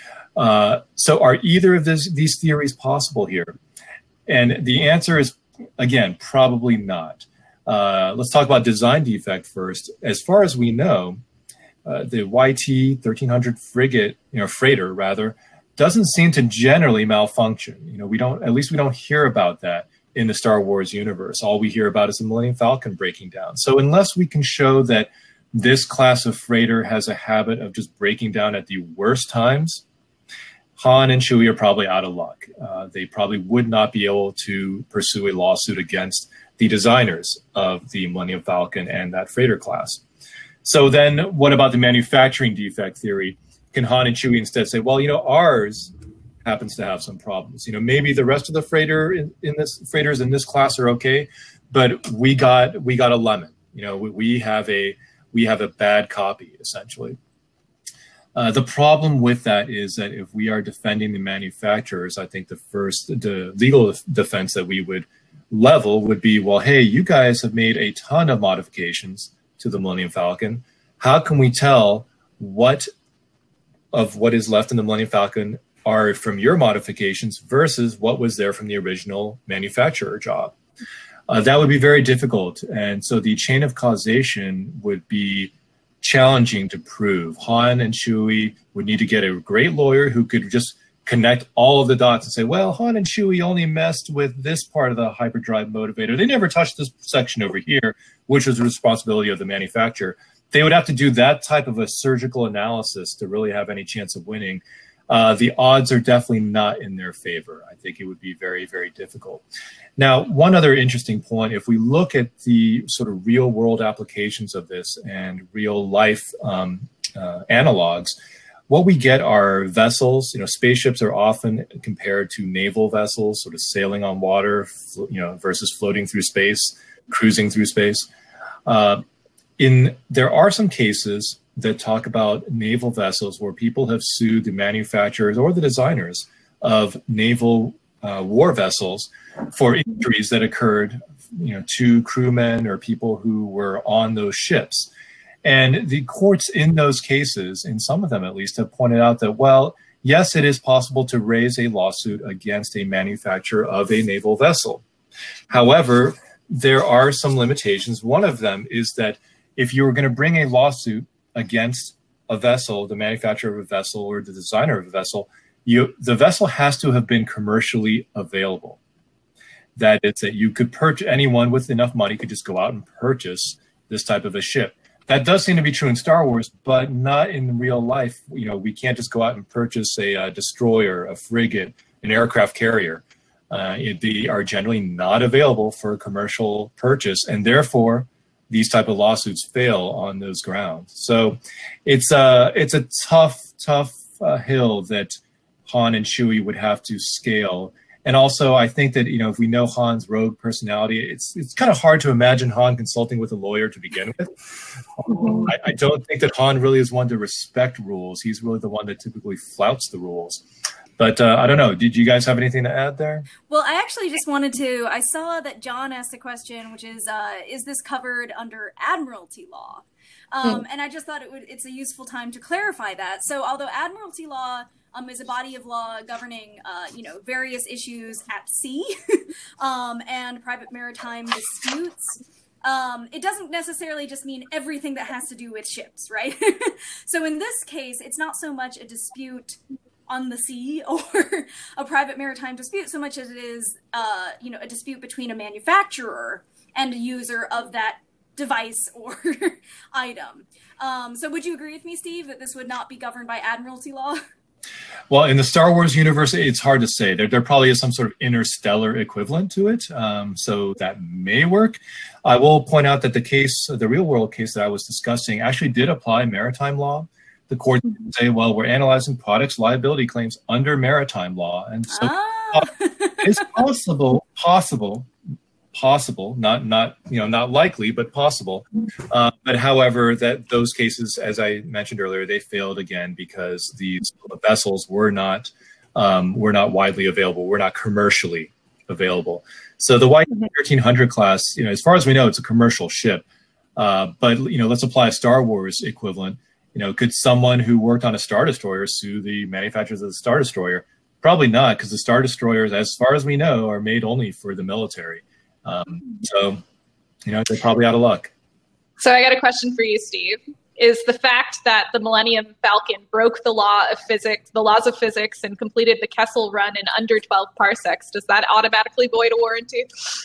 Uh, so are either of this, these theories possible here? And the answer is, again, probably not. Uh, let's talk about design defect first. As far as we know, uh, the Y T thirteen hundred frigate, you know, freighter rather, doesn't seem to generally malfunction. You know, we don't, at least we don't hear about that in the Star Wars universe. All we hear about is the Millennium Falcon breaking down. So unless we can show that this class of freighter has a habit of just breaking down at the worst times, Han and Chewie are probably out of luck. Uh, they probably would not be able to pursue a lawsuit against the designers of the Millennium Falcon and that freighter class. So then what about the manufacturing defect theory? Can Han and Chewie instead say, well, you know, ours happens to have some problems. You know, maybe the rest of the freighter in, in this freighters in this class are okay, but we got we got a lemon. You know, we, we have a we have a bad copy, essentially. Uh, the problem with that is that if we are defending the manufacturers, I think the first the legal defense that we would level would be, well, hey, you guys have made a ton of modifications to the Millennium Falcon. How can we tell what of what is left in the Millennium Falcon are from your modifications versus what was there from the original manufacturer job? Uh, that would be very difficult. And so the chain of causation would be challenging to prove. Han and Chewie would need to get a great lawyer who could just connect all of the dots and say, well, Han and Chewie only messed with this part of the hyperdrive motivator. They never touched this section over here, which was the responsibility of the manufacturer. They would have to do that type of a surgical analysis to really have any chance of winning. Uh, the odds are definitely not in their favor. I think it would be very, very difficult. Now, one other interesting point, if we look at the sort of real world applications of this and real life um, uh, analogs, what we get are vessels. You know, spaceships are often compared to naval vessels, sort of sailing on water, you know, versus floating through space, cruising through space. Uh, in there are some cases that talk about naval vessels where people have sued the manufacturers or the designers of naval uh, war vessels for injuries that occurred, you know, to crewmen or people who were on those ships. And the courts in those cases, in some of them at least, have pointed out that, well, yes, it is possible to raise a lawsuit against a manufacturer of a naval vessel. However, there are some limitations. One of them is that if you were going to bring a lawsuit against a vessel, the manufacturer of a vessel or the designer of a vessel, you, the vessel has to have been commercially available. That is, that you could purchase, anyone with enough money could just go out and purchase this type of a ship. That does seem to be true in Star Wars, but not in real life. You know, we can't just go out and purchase a, a destroyer, a frigate, an aircraft carrier. Uh, it, they are generally not available for commercial purchase, and therefore these type of lawsuits fail on those grounds. So it's a, it's a tough, tough uh, hill that Han and Chewie would have to scale. And also, I think that, you know, if we know Han's rogue personality, it's it's kind of hard to imagine Han consulting with a lawyer to begin with. Mm-hmm. I, I don't think that Han really is one to respect rules. He's really the one that typically flouts the rules. But uh, I don't know. Did you guys have anything to add there? Well, I actually just wanted to, I saw that John asked a question, which is, uh, is this covered under admiralty law? Um, mm. And I just thought it would, it's a useful time to clarify that. So although admiralty law um, is a body of law governing, uh, you know, various issues at sea um, and private maritime disputes, um, it doesn't necessarily just mean everything that has to do with ships, right? So in this case, it's not so much a dispute on the sea or a private maritime dispute so much as it is, uh, you know, a dispute between a manufacturer and a user of that device or item. Um, so would you agree with me, Steve, that this would not be governed by admiralty law? Well, in the Star Wars universe, it's hard to say. There, there probably is some sort of interstellar equivalent to it, um, so that may work. I will point out that the case, the real-world case that I was discussing, actually did apply maritime law. The court did say, well, we're analyzing products liability claims under maritime law, and so ah. it's possible, possible, possible, not not you know not likely, but possible. Uh, but however, that those cases, as I mentioned earlier, they failed again because these vessels were not um, were not widely available, were not commercially available. So the Y thirteen hundred class, you know, as far as we know, it's a commercial ship. Uh, but you know, let's apply a Star Wars equivalent. You know, could someone who worked on a Star Destroyer sue the manufacturers of the Star Destroyer? Probably not, because the Star Destroyers, as far as we know, are made only for the military. Um, so, you know, they're probably out of luck. So I got a question for you, Steve. Is the fact that the Millennium Falcon broke the law of physics, the laws of physics, and completed the Kessel run in under twelve parsecs, does that automatically void a warranty?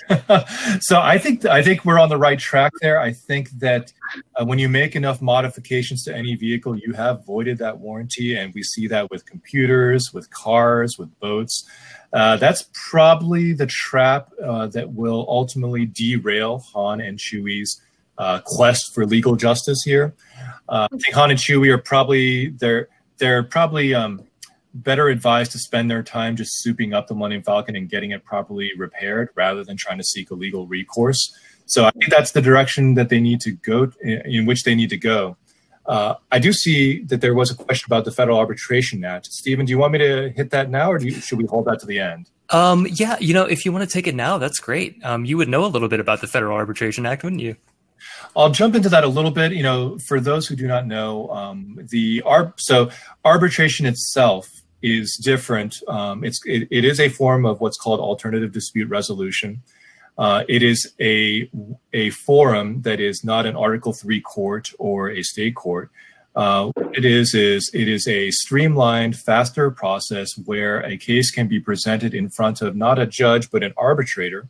So I think I think we're on the right track there. I think that uh, when you make enough modifications to any vehicle, you have voided that warranty, and we see that with computers, with cars, with boats. Uh, that's probably the trap uh, that will ultimately derail Han and Chewie's uh, quest for legal justice here. Uh, I think Han and Chewie are probably they're they're probably um, better advised to spend their time just souping up the Millennium Falcon and getting it properly repaired rather than trying to seek a legal recourse. So I think that's the direction that they need to go, in, in which they need to go. Uh, I do see that there was a question about the Federal Arbitration Act. Stephen, do you want me to hit that now, or do you, should we hold that to the end? Um, yeah, you know, if you want to take it now, that's great. Um, you would know a little bit about the Federal Arbitration Act, wouldn't you? I'll jump into that a little bit. You know, for those who do not know, um, the ar- so arbitration itself is different. Um, it's it, it is a form of what's called alternative dispute resolution. Uh, it is a a forum that is not an Article three court or a state court. Uh, what it is is it is a streamlined, faster process where a case can be presented in front of not a judge but an arbitrator.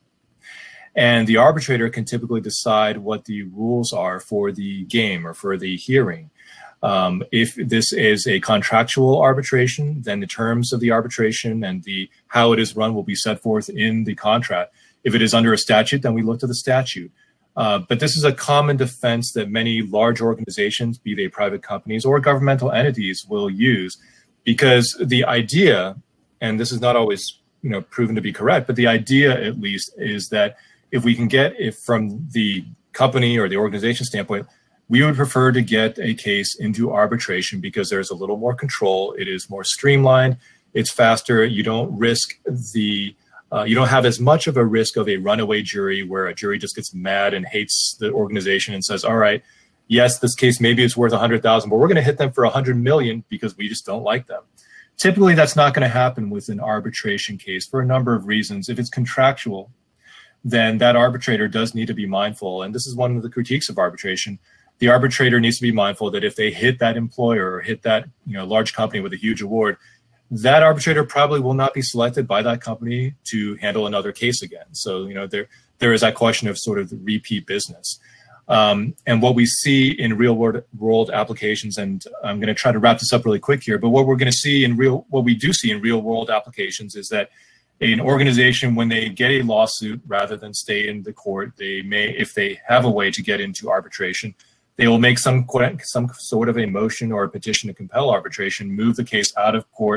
And the arbitrator can typically decide what the rules are for the game or for the hearing. Um, if this is a contractual arbitration, then the terms of the arbitration and the how it is run will be set forth in the contract. If it is under a statute, then we look to the statute. Uh, but this is a common defense that many large organizations, be they private companies or governmental entities, will use, because the idea, and this is not always, you know, proven to be correct, but the idea at least is that if we can get it from the company or the organization standpoint, we would prefer to get a case into arbitration because there's a little more control. It is more streamlined. It's faster. You don't risk the, uh, you don't have as much of a risk of a runaway jury where a jury just gets mad and hates the organization and says, all right, yes, this case, maybe it's worth a hundred thousand, but we're going to hit them for a hundred million because we just don't like them. Typically, that's not going to happen with an arbitration case for a number of reasons. If it's contractual, then that arbitrator does need to be mindful. And this is one of the critiques of arbitration. The arbitrator needs to be mindful that if they hit that employer or hit that, you know, large company with a huge award, that arbitrator probably will not be selected by that company to handle another case again. So, you know, there there is that question of sort of the repeat business. Um, and what we see in real world, world applications, and I'm going to try to wrap this up really quick here, but what we're going to see in real, what we do see in real world applications is that an organization, when they get a lawsuit, rather than stay in the court, they may, if they have a way to get into arbitration, they will make some some sort of a motion or a petition to compel arbitration, move the case out of court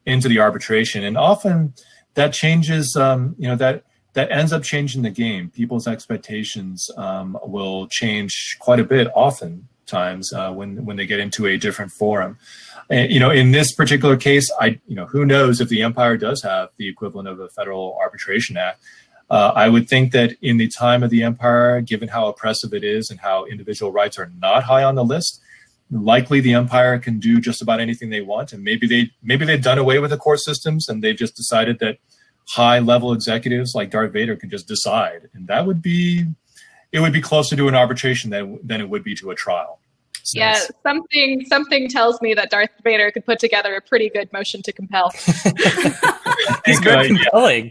into the arbitration. And often that changes, um, you know, that that ends up changing the game. People's expectations um, will change quite a bit oftentimes uh, when, when they get into a different forum. And, you know, in this particular case, I, you know, who knows if the Empire does have the equivalent of a Federal Arbitration Act. Uh, I would think that in the time of the Empire, given how oppressive it is and how individual rights are not high on the list, likely the Empire can do just about anything they want. And maybe they maybe they've done away with the court systems and they've just decided that high-level executives like Darth Vader can just decide. And that would be, it would be closer to an arbitration than, than it would be to a trial. So yeah, something something tells me that Darth Vader could put together a pretty good motion to compel. He's very compelling.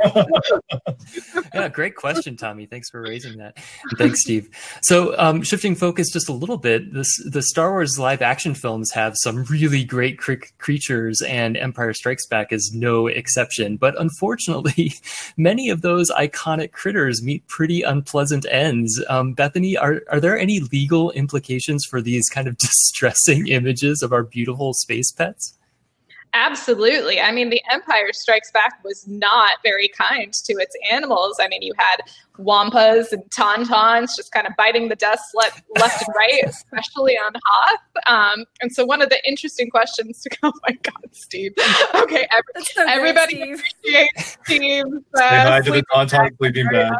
Yeah, great question, Tommy. Thanks for raising that. And thanks, Steve. So um, shifting focus just a little bit, this, the Star Wars live action films have some really great cr- creatures, and Empire Strikes Back is no exception. But unfortunately, many of those iconic critters meet pretty unpleasant ends. Um, Bethany, are, are there any legal implications for these kind of distressing images of our beautiful space pets? Absolutely. I mean, the Empire Strikes Back was not very kind to its animals. I mean, you had wampas and tauntauns just kind of biting the dust left, left and right, especially on Hoth. Um, and so one of the interesting questions to oh my God, Steve. Okay, every, so everybody good, Steve. appreciates Steve's uh, Say hi to the tauntaun sleeping bag.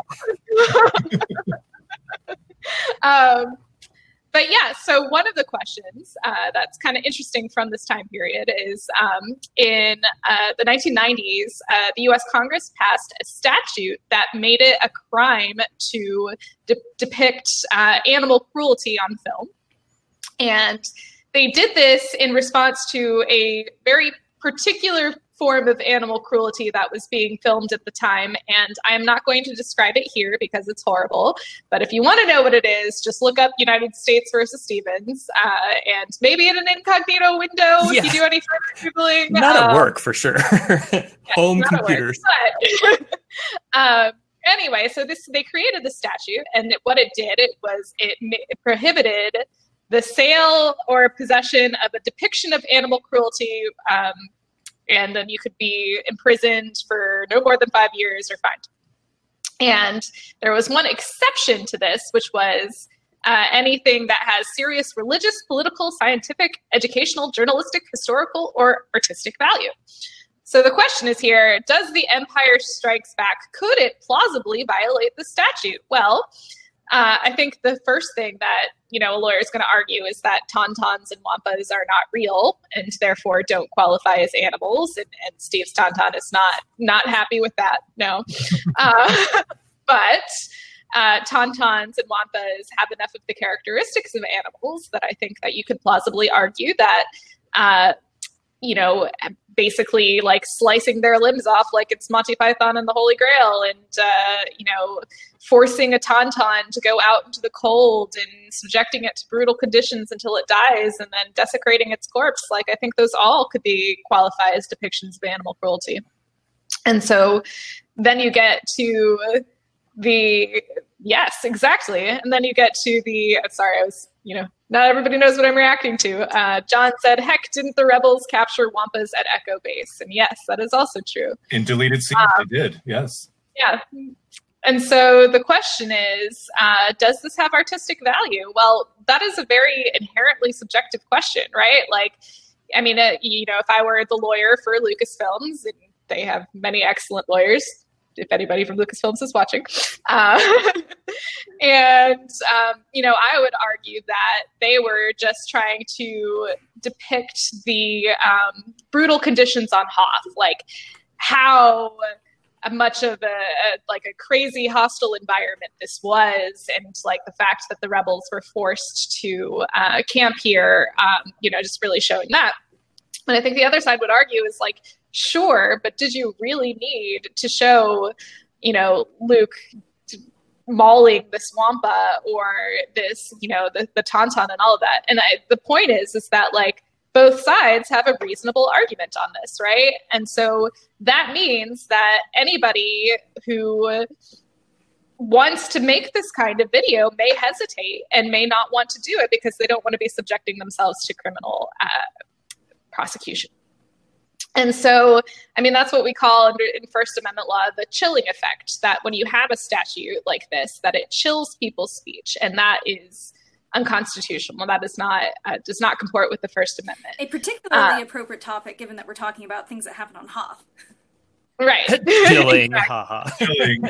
um, But yeah, so one of the questions uh, that's kind of interesting from this time period is um, in uh, the nineteen nineties, uh, the U S Congress passed a statute that made it a crime to de- depict uh, animal cruelty on film. And they did this in response to a very particular form of animal cruelty that was being filmed at the time. And I'm not going to describe it here because it's horrible. But if you want to know what it is, just look up United States versus Stevens uh, and maybe in an incognito window yeah. if you do any further Googling. Not um, at work, for sure. Home computers. Work, but, um, anyway, so this they created the statute. And what it did, it was it, it prohibited the sale or possession of a depiction of animal cruelty, um, and then you could be imprisoned for no more than five years or fined. And there was one exception to this, which was uh, anything that has serious religious, political, scientific, educational, journalistic, historical, or artistic value. So the question is here, does the Empire Strikes Back, could it plausibly violate the statute? Well, Uh, I think the first thing that, you know, a lawyer is going to argue is that tauntauns and wampas are not real and therefore don't qualify as animals. And, and Steve's tauntaun is not not happy with that. No. uh, but uh, tauntauns and wampas have enough of the characteristics of animals that I think that you could plausibly argue that, uh, you know, basically like slicing their limbs off like it's Monty Python and the Holy Grail, and, uh, you know, forcing a tauntaun to go out into the cold and subjecting it to brutal conditions until it dies and then desecrating its corpse. Like, I think those all could be qualify as depictions of animal cruelty. And so then you get to the, yes, exactly. And then you get to the, sorry, I was, you know, not everybody knows what I'm reacting to. Uh, John said, heck, didn't the rebels capture wampas at Echo Base? And yes, that is also true. In deleted scenes, um, they did, yes. Yeah. And so the question is, uh, does this have artistic value? Well, that is a very inherently subjective question, right? Like, I mean, uh, you know, if I were the lawyer for Lucasfilms, and they have many excellent lawyers, if anybody from Lucasfilms is watching, uh, and, um, you know, I would argue that they were just trying to depict the um, brutal conditions on Hoth, like how much of a, a like a crazy hostile environment this was, and like the fact that the rebels were forced to uh, camp here, um, you know, just really showing that. And I think the other side would argue is like, sure, but did you really need to show, you know, Luke mauling this wampa or this, you know, the, the tauntaun and all of that? And I, the point is, is that like both sides have a reasonable argument on this, right? And so that means that anybody who wants to make this kind of video may hesitate and may not want to do it because they don't want to be subjecting themselves to criminal uh, prosecution. And so, I mean, that's what we call under, in First Amendment law, the chilling effect, that when you have a statute like this, that it chills people's speech. And that is unconstitutional. That is not, uh, does not comport with the First Amendment. A particularly uh, appropriate topic, given that we're talking about things that happen on Hoth. Right. Chilling. Haha. Chilling.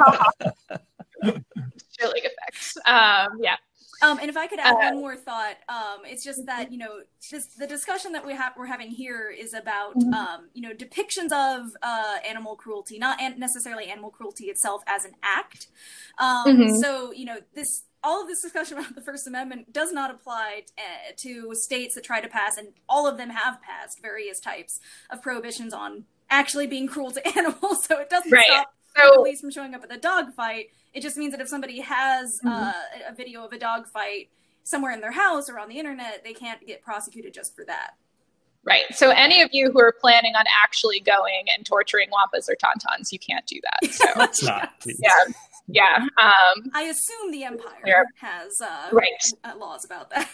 Chilling effect. Um, yeah. Um, and if I could add Uh, one more thought, um, it's just that, you know, just the discussion that we have, we're having here is about, Mhm. um, you know, depictions of uh, animal cruelty, not an- necessarily animal cruelty itself as an act. Um, Mhm. So, you know, this all of this discussion about the First Amendment does not apply uh, to states that try to pass, and all of them have passed various types of prohibitions on actually being cruel to animals. So it doesn't Right. stop So- the police from showing up at the dog fight. It just means that if somebody has Mhm. uh, a video of a dog fight somewhere in their house or on the internet, they can't get prosecuted just for that. Right. So any of you who are planning on actually going and torturing wampas or tauntauns, you can't do that. So Let's not. please. yeah, yeah. Um, I assume the Empire Yeah. has uh, Right. uh, laws about that.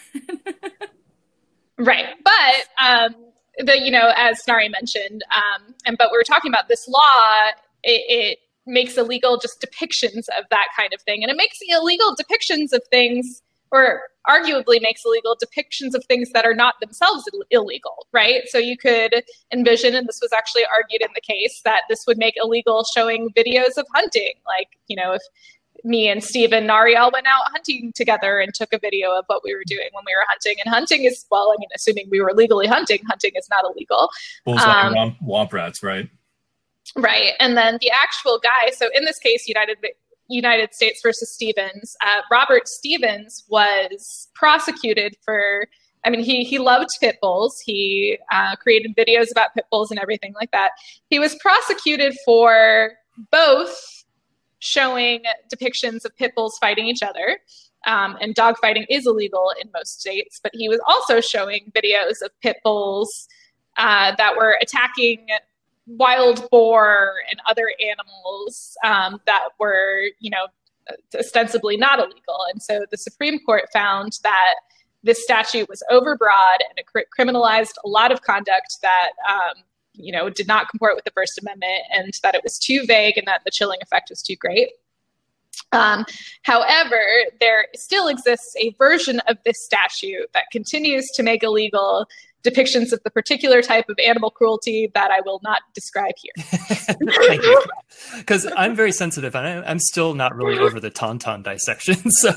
Right. But, um, the, you know, as Nari mentioned, um, and, but we were talking about this law, it, it makes illegal just depictions of that kind of thing. And it makes illegal depictions of things, or arguably makes illegal depictions of things that are not themselves Ill- illegal, right? So you could envision, and this was actually argued in the case, that this would make illegal showing videos of hunting. Like, you know, if me and Steve and Nari all went out hunting together and took a video of what we were doing when we were hunting. And hunting is, well, I mean, assuming we were legally hunting, hunting is not illegal. Bullseye Um, womp, womp rats, right? Right. And then the actual guy, so in this case, United United States versus Stevens, uh, Robert Stevens was prosecuted for, I mean, he, he loved pit bulls. He uh, created videos about pit bulls and everything like that. He was prosecuted for both showing depictions of pit bulls fighting each other. Um, and dog fighting is illegal in most states, but he was also showing videos of pit bulls uh, that were attacking wild boar and other animals um, that were, you know, ostensibly not illegal. And so the Supreme Court found that this statute was overbroad and it cr- criminalized a lot of conduct that, um, you know, did not comport with the First Amendment, and that it was too vague and that the chilling effect was too great. Um, however, there still exists a version of this statute that continues to make illegal depictions of the particular type of animal cruelty that I will not describe here. Thank you. Because I'm very sensitive, and I, I'm still not really over the tauntaun dissection. So,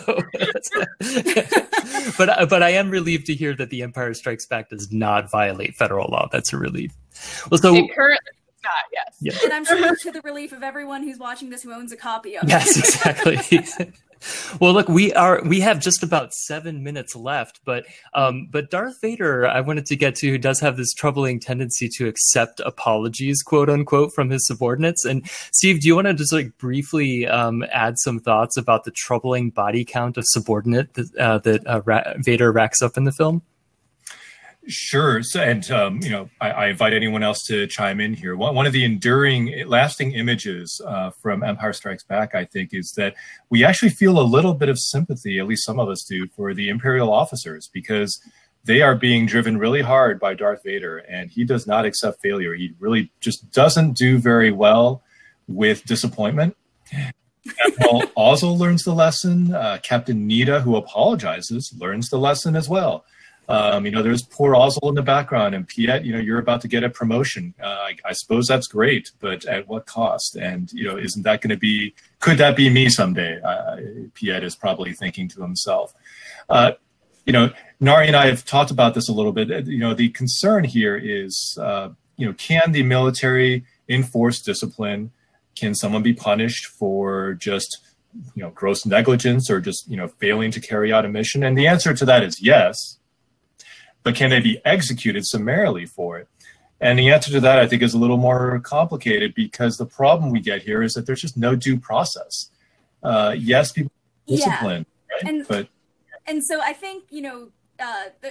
but but I am relieved to hear that The Empire Strikes Back does not violate federal law. That's a relief. Well, so It currently does not. Yes. yeah. And I'm sure to the relief of everyone who's watching this who owns a copy of it. Yes, exactly. Well, look, we are we have just about seven minutes left, but um, but Darth Vader, I wanted to get to, who does have this troubling tendency to accept apologies, quote unquote, from his subordinates. And Steve, do you want to just like briefly um, add some thoughts about the troubling body count of subordinate that, uh, that uh, Ra- Vader racks up in the film? Sure. So, and, um, you know, I, I invite anyone else to chime in here. One, one of the enduring, lasting images uh, from Empire Strikes Back, I think, is that we actually feel a little bit of sympathy, at least some of us do, for the Imperial officers, because they are being driven really hard by Darth Vader, and he does not accept failure. He really just doesn't do very well with disappointment. Admiral Ozzel learns the lesson. Uh, Captain Nita, who apologizes, learns the lesson as well. Um, you know, there's poor Ozzel in the background, and Piet, you know, you're about to get a promotion. Uh, I, I suppose that's great, but at what cost? And, you know, isn't that going to be, could that be me someday? Uh, Piet is probably thinking to himself. Uh, you know, Nari and I have talked about this a little bit. You know, the concern here is, uh, you know, can the military enforce discipline? Can someone be punished for just, you know, gross negligence or just, you know, failing to carry out a mission? And the answer to that is yes. But can they be executed summarily for it? And the answer to that, I think, is a little more complicated, because the problem we get here is that there's just no due process. Uh, yes, people are disciplined, Yeah. right? And, but and so I think, you know, uh, the, the,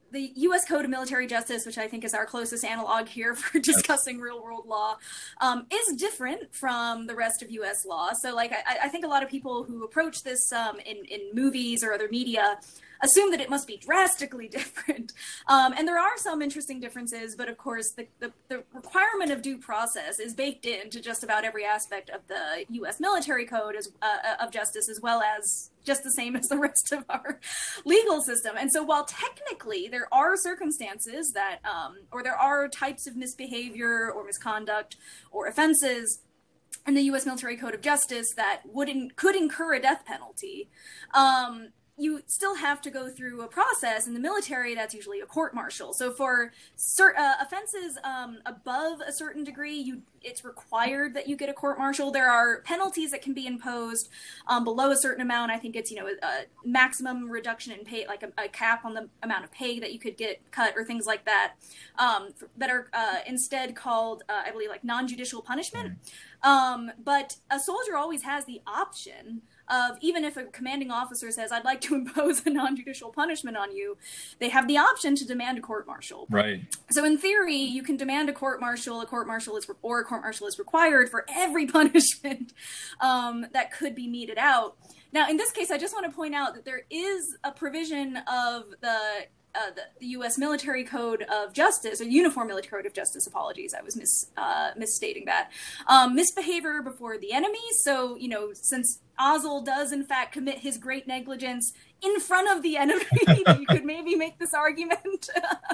the U S Code of Military Justice, which I think is our closest analog here for discussing real world law, um, is different from the rest of U S law. So like, I, I think a lot of people who approach this um, in, in movies or other media assume that it must be drastically different. Um, and there are some interesting differences, but of course the, the, the requirement of due process is baked into just about every aspect of the U S military code as, uh, of justice, as well as just the same as the rest of our legal system. And so while technically there are circumstances that, um, or there are types of misbehavior or misconduct or offenses in the U S military code of justice that would in, could incur a death penalty, um, you still have to go through a process. In the military, that's usually a court-martial. So for cert, uh, offenses um, above a certain degree, you it's required that you get a court-martial. There are penalties that can be imposed um, below a certain amount. I think it's, you know, a, a maximum reduction in pay, like a, a cap on the amount of pay that you could get cut or things like that, um, that are uh, instead called, uh, I believe, like non-judicial punishment. Mm-hmm. Um, but a soldier always has the option of, even if a commanding officer says, I'd like to impose a non-judicial punishment on you, they have the option to demand a court-martial. Right. So in theory, you can demand a court-martial, a court-martial is, or a court-martial is required for every punishment um, that could be meted out. Now, in this case, I just want to point out that there is a provision of the Uh, the, the U S Military Code of Justice, or Uniform Military Code of Justice, apologies, I was mis, uh, misstating that, um, misbehavior before the enemy. So, you know, since Ozzel does in fact commit his great negligence in front of the enemy, you could maybe make this argument.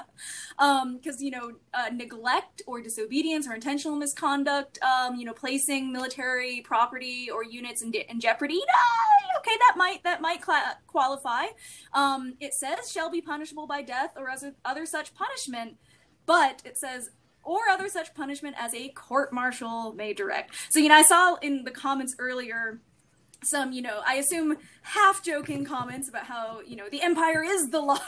um, because, you know, uh, neglect or disobedience or intentional misconduct, um, you know, placing military property or units in, de- in jeopardy, ah, okay, that might, that might cl- qualify. Um, it says shall be punishable by death or as a, other such punishment, but it says or other such punishment as a court-martial may direct. So, you know, I saw in the comments earlier some, you know, I assume half-joking comments about how, you know, the empire is the law.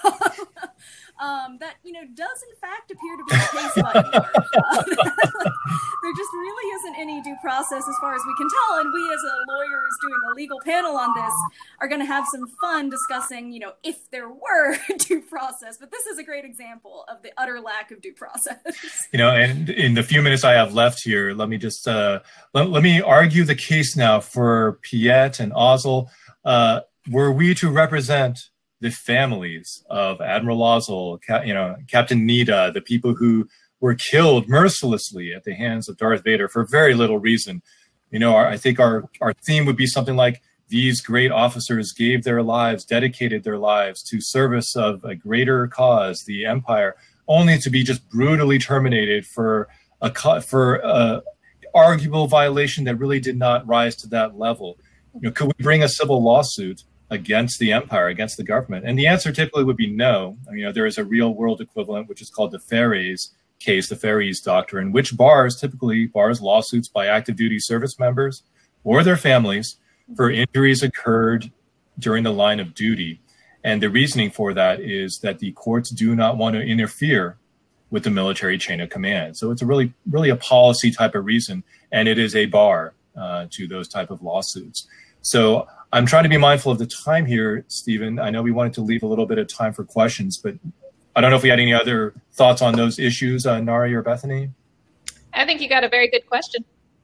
um, that, you know, does in fact appear to be the case by and large. Uh, there just really isn't any due process as far as we can tell, and we as a lawyers doing a legal panel on this are going to have some fun discussing, you know, if there were due process. But this is a great example of the utter lack of due process. You know, and in the few minutes I have left here, let me just, uh, let, let me argue the case now for Piet and Ozzel. Uh, were we to represent the families of Admiral Ozzel, you know, Captain Nida, the people who were killed mercilessly at the hands of Darth Vader for very little reason, you know, our, I think our, our theme would be something like, these great officers gave their lives, dedicated their lives to service of a greater cause, the Empire, only to be just brutally terminated for a for a arguable violation that really did not rise to that level. You know, could we bring a civil lawsuit against the empire, against the government? And the answer typically would be no. I mean, you know, there is a real world equivalent, which is called the Ferries case, the Ferries Doctrine, which bars, typically bars lawsuits by active duty service members or their families for injuries occurred during the line of duty. And the reasoning for that is that the courts do not want to interfere with the military chain of command. So it's a really, really a policy type of reason, and it is a bar uh, to those type of lawsuits. So I'm trying to be mindful of the time here, Stephen. I know we wanted to leave a little bit of time for questions, but I don't know if we had any other thoughts on those issues, uh, Nari or Bethany? I think you got a very good question.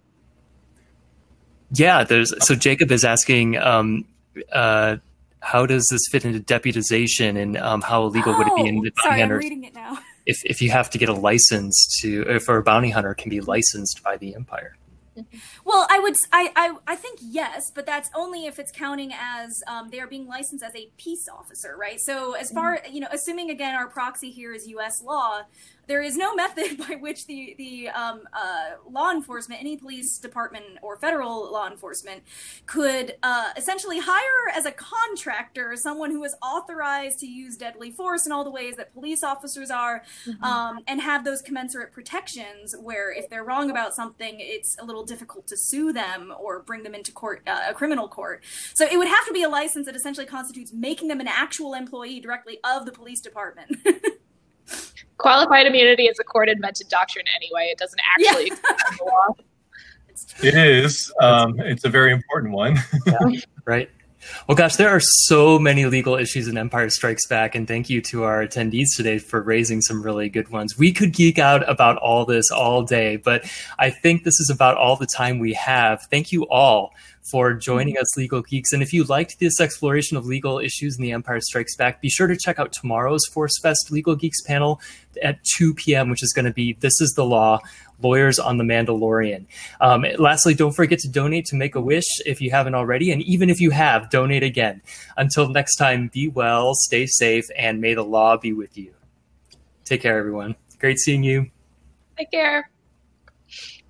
Yeah, there's so Jacob is asking, um, uh, how does this fit into deputization, and um, how illegal oh, would it be in the bounty sorry, hunter? I'm reading it now. If if you have to get a license to, if a bounty hunter can be licensed by the Empire. Well, I would, I, I, I think yes, but that's only if it's counting as um, they are being licensed as a peace officer, right? So as far, you know, assuming again our proxy here is U S law, there is no method by which the the um, uh, law enforcement, any police department or federal law enforcement, could uh, essentially hire as a contractor someone who is authorized to use deadly force in all the ways that police officers are, mm-hmm. um, and have those commensurate protections where if they're wrong about something, it's a little difficult to sue them or bring them into court, uh, a criminal court. So it would have to be a license that essentially constitutes making them an actual employee directly of the police department. Qualified immunity is a court-invented doctrine anyway. It doesn't actually yeah. exist in the law. It is. Um, it's a very important one. Yeah, right. Well, gosh, there are so many legal issues in Empire Strikes Back, and thank you to our attendees today for raising some really good ones. We could geek out about all this all day, but I think this is about all the time we have. Thank you all for joining us, Legal Geeks. And if you liked this exploration of legal issues in The Empire Strikes Back, be sure to check out tomorrow's Force Fest Legal Geeks panel at two p.m., which is going to be This is the Law, Lawyers on the Mandalorian. Um, lastly, don't forget to donate to Make-A-Wish if you haven't already. And even if you have, donate again. Until next time, be well, stay safe, and may the law be with you. Take care, everyone. Great seeing you. Take care.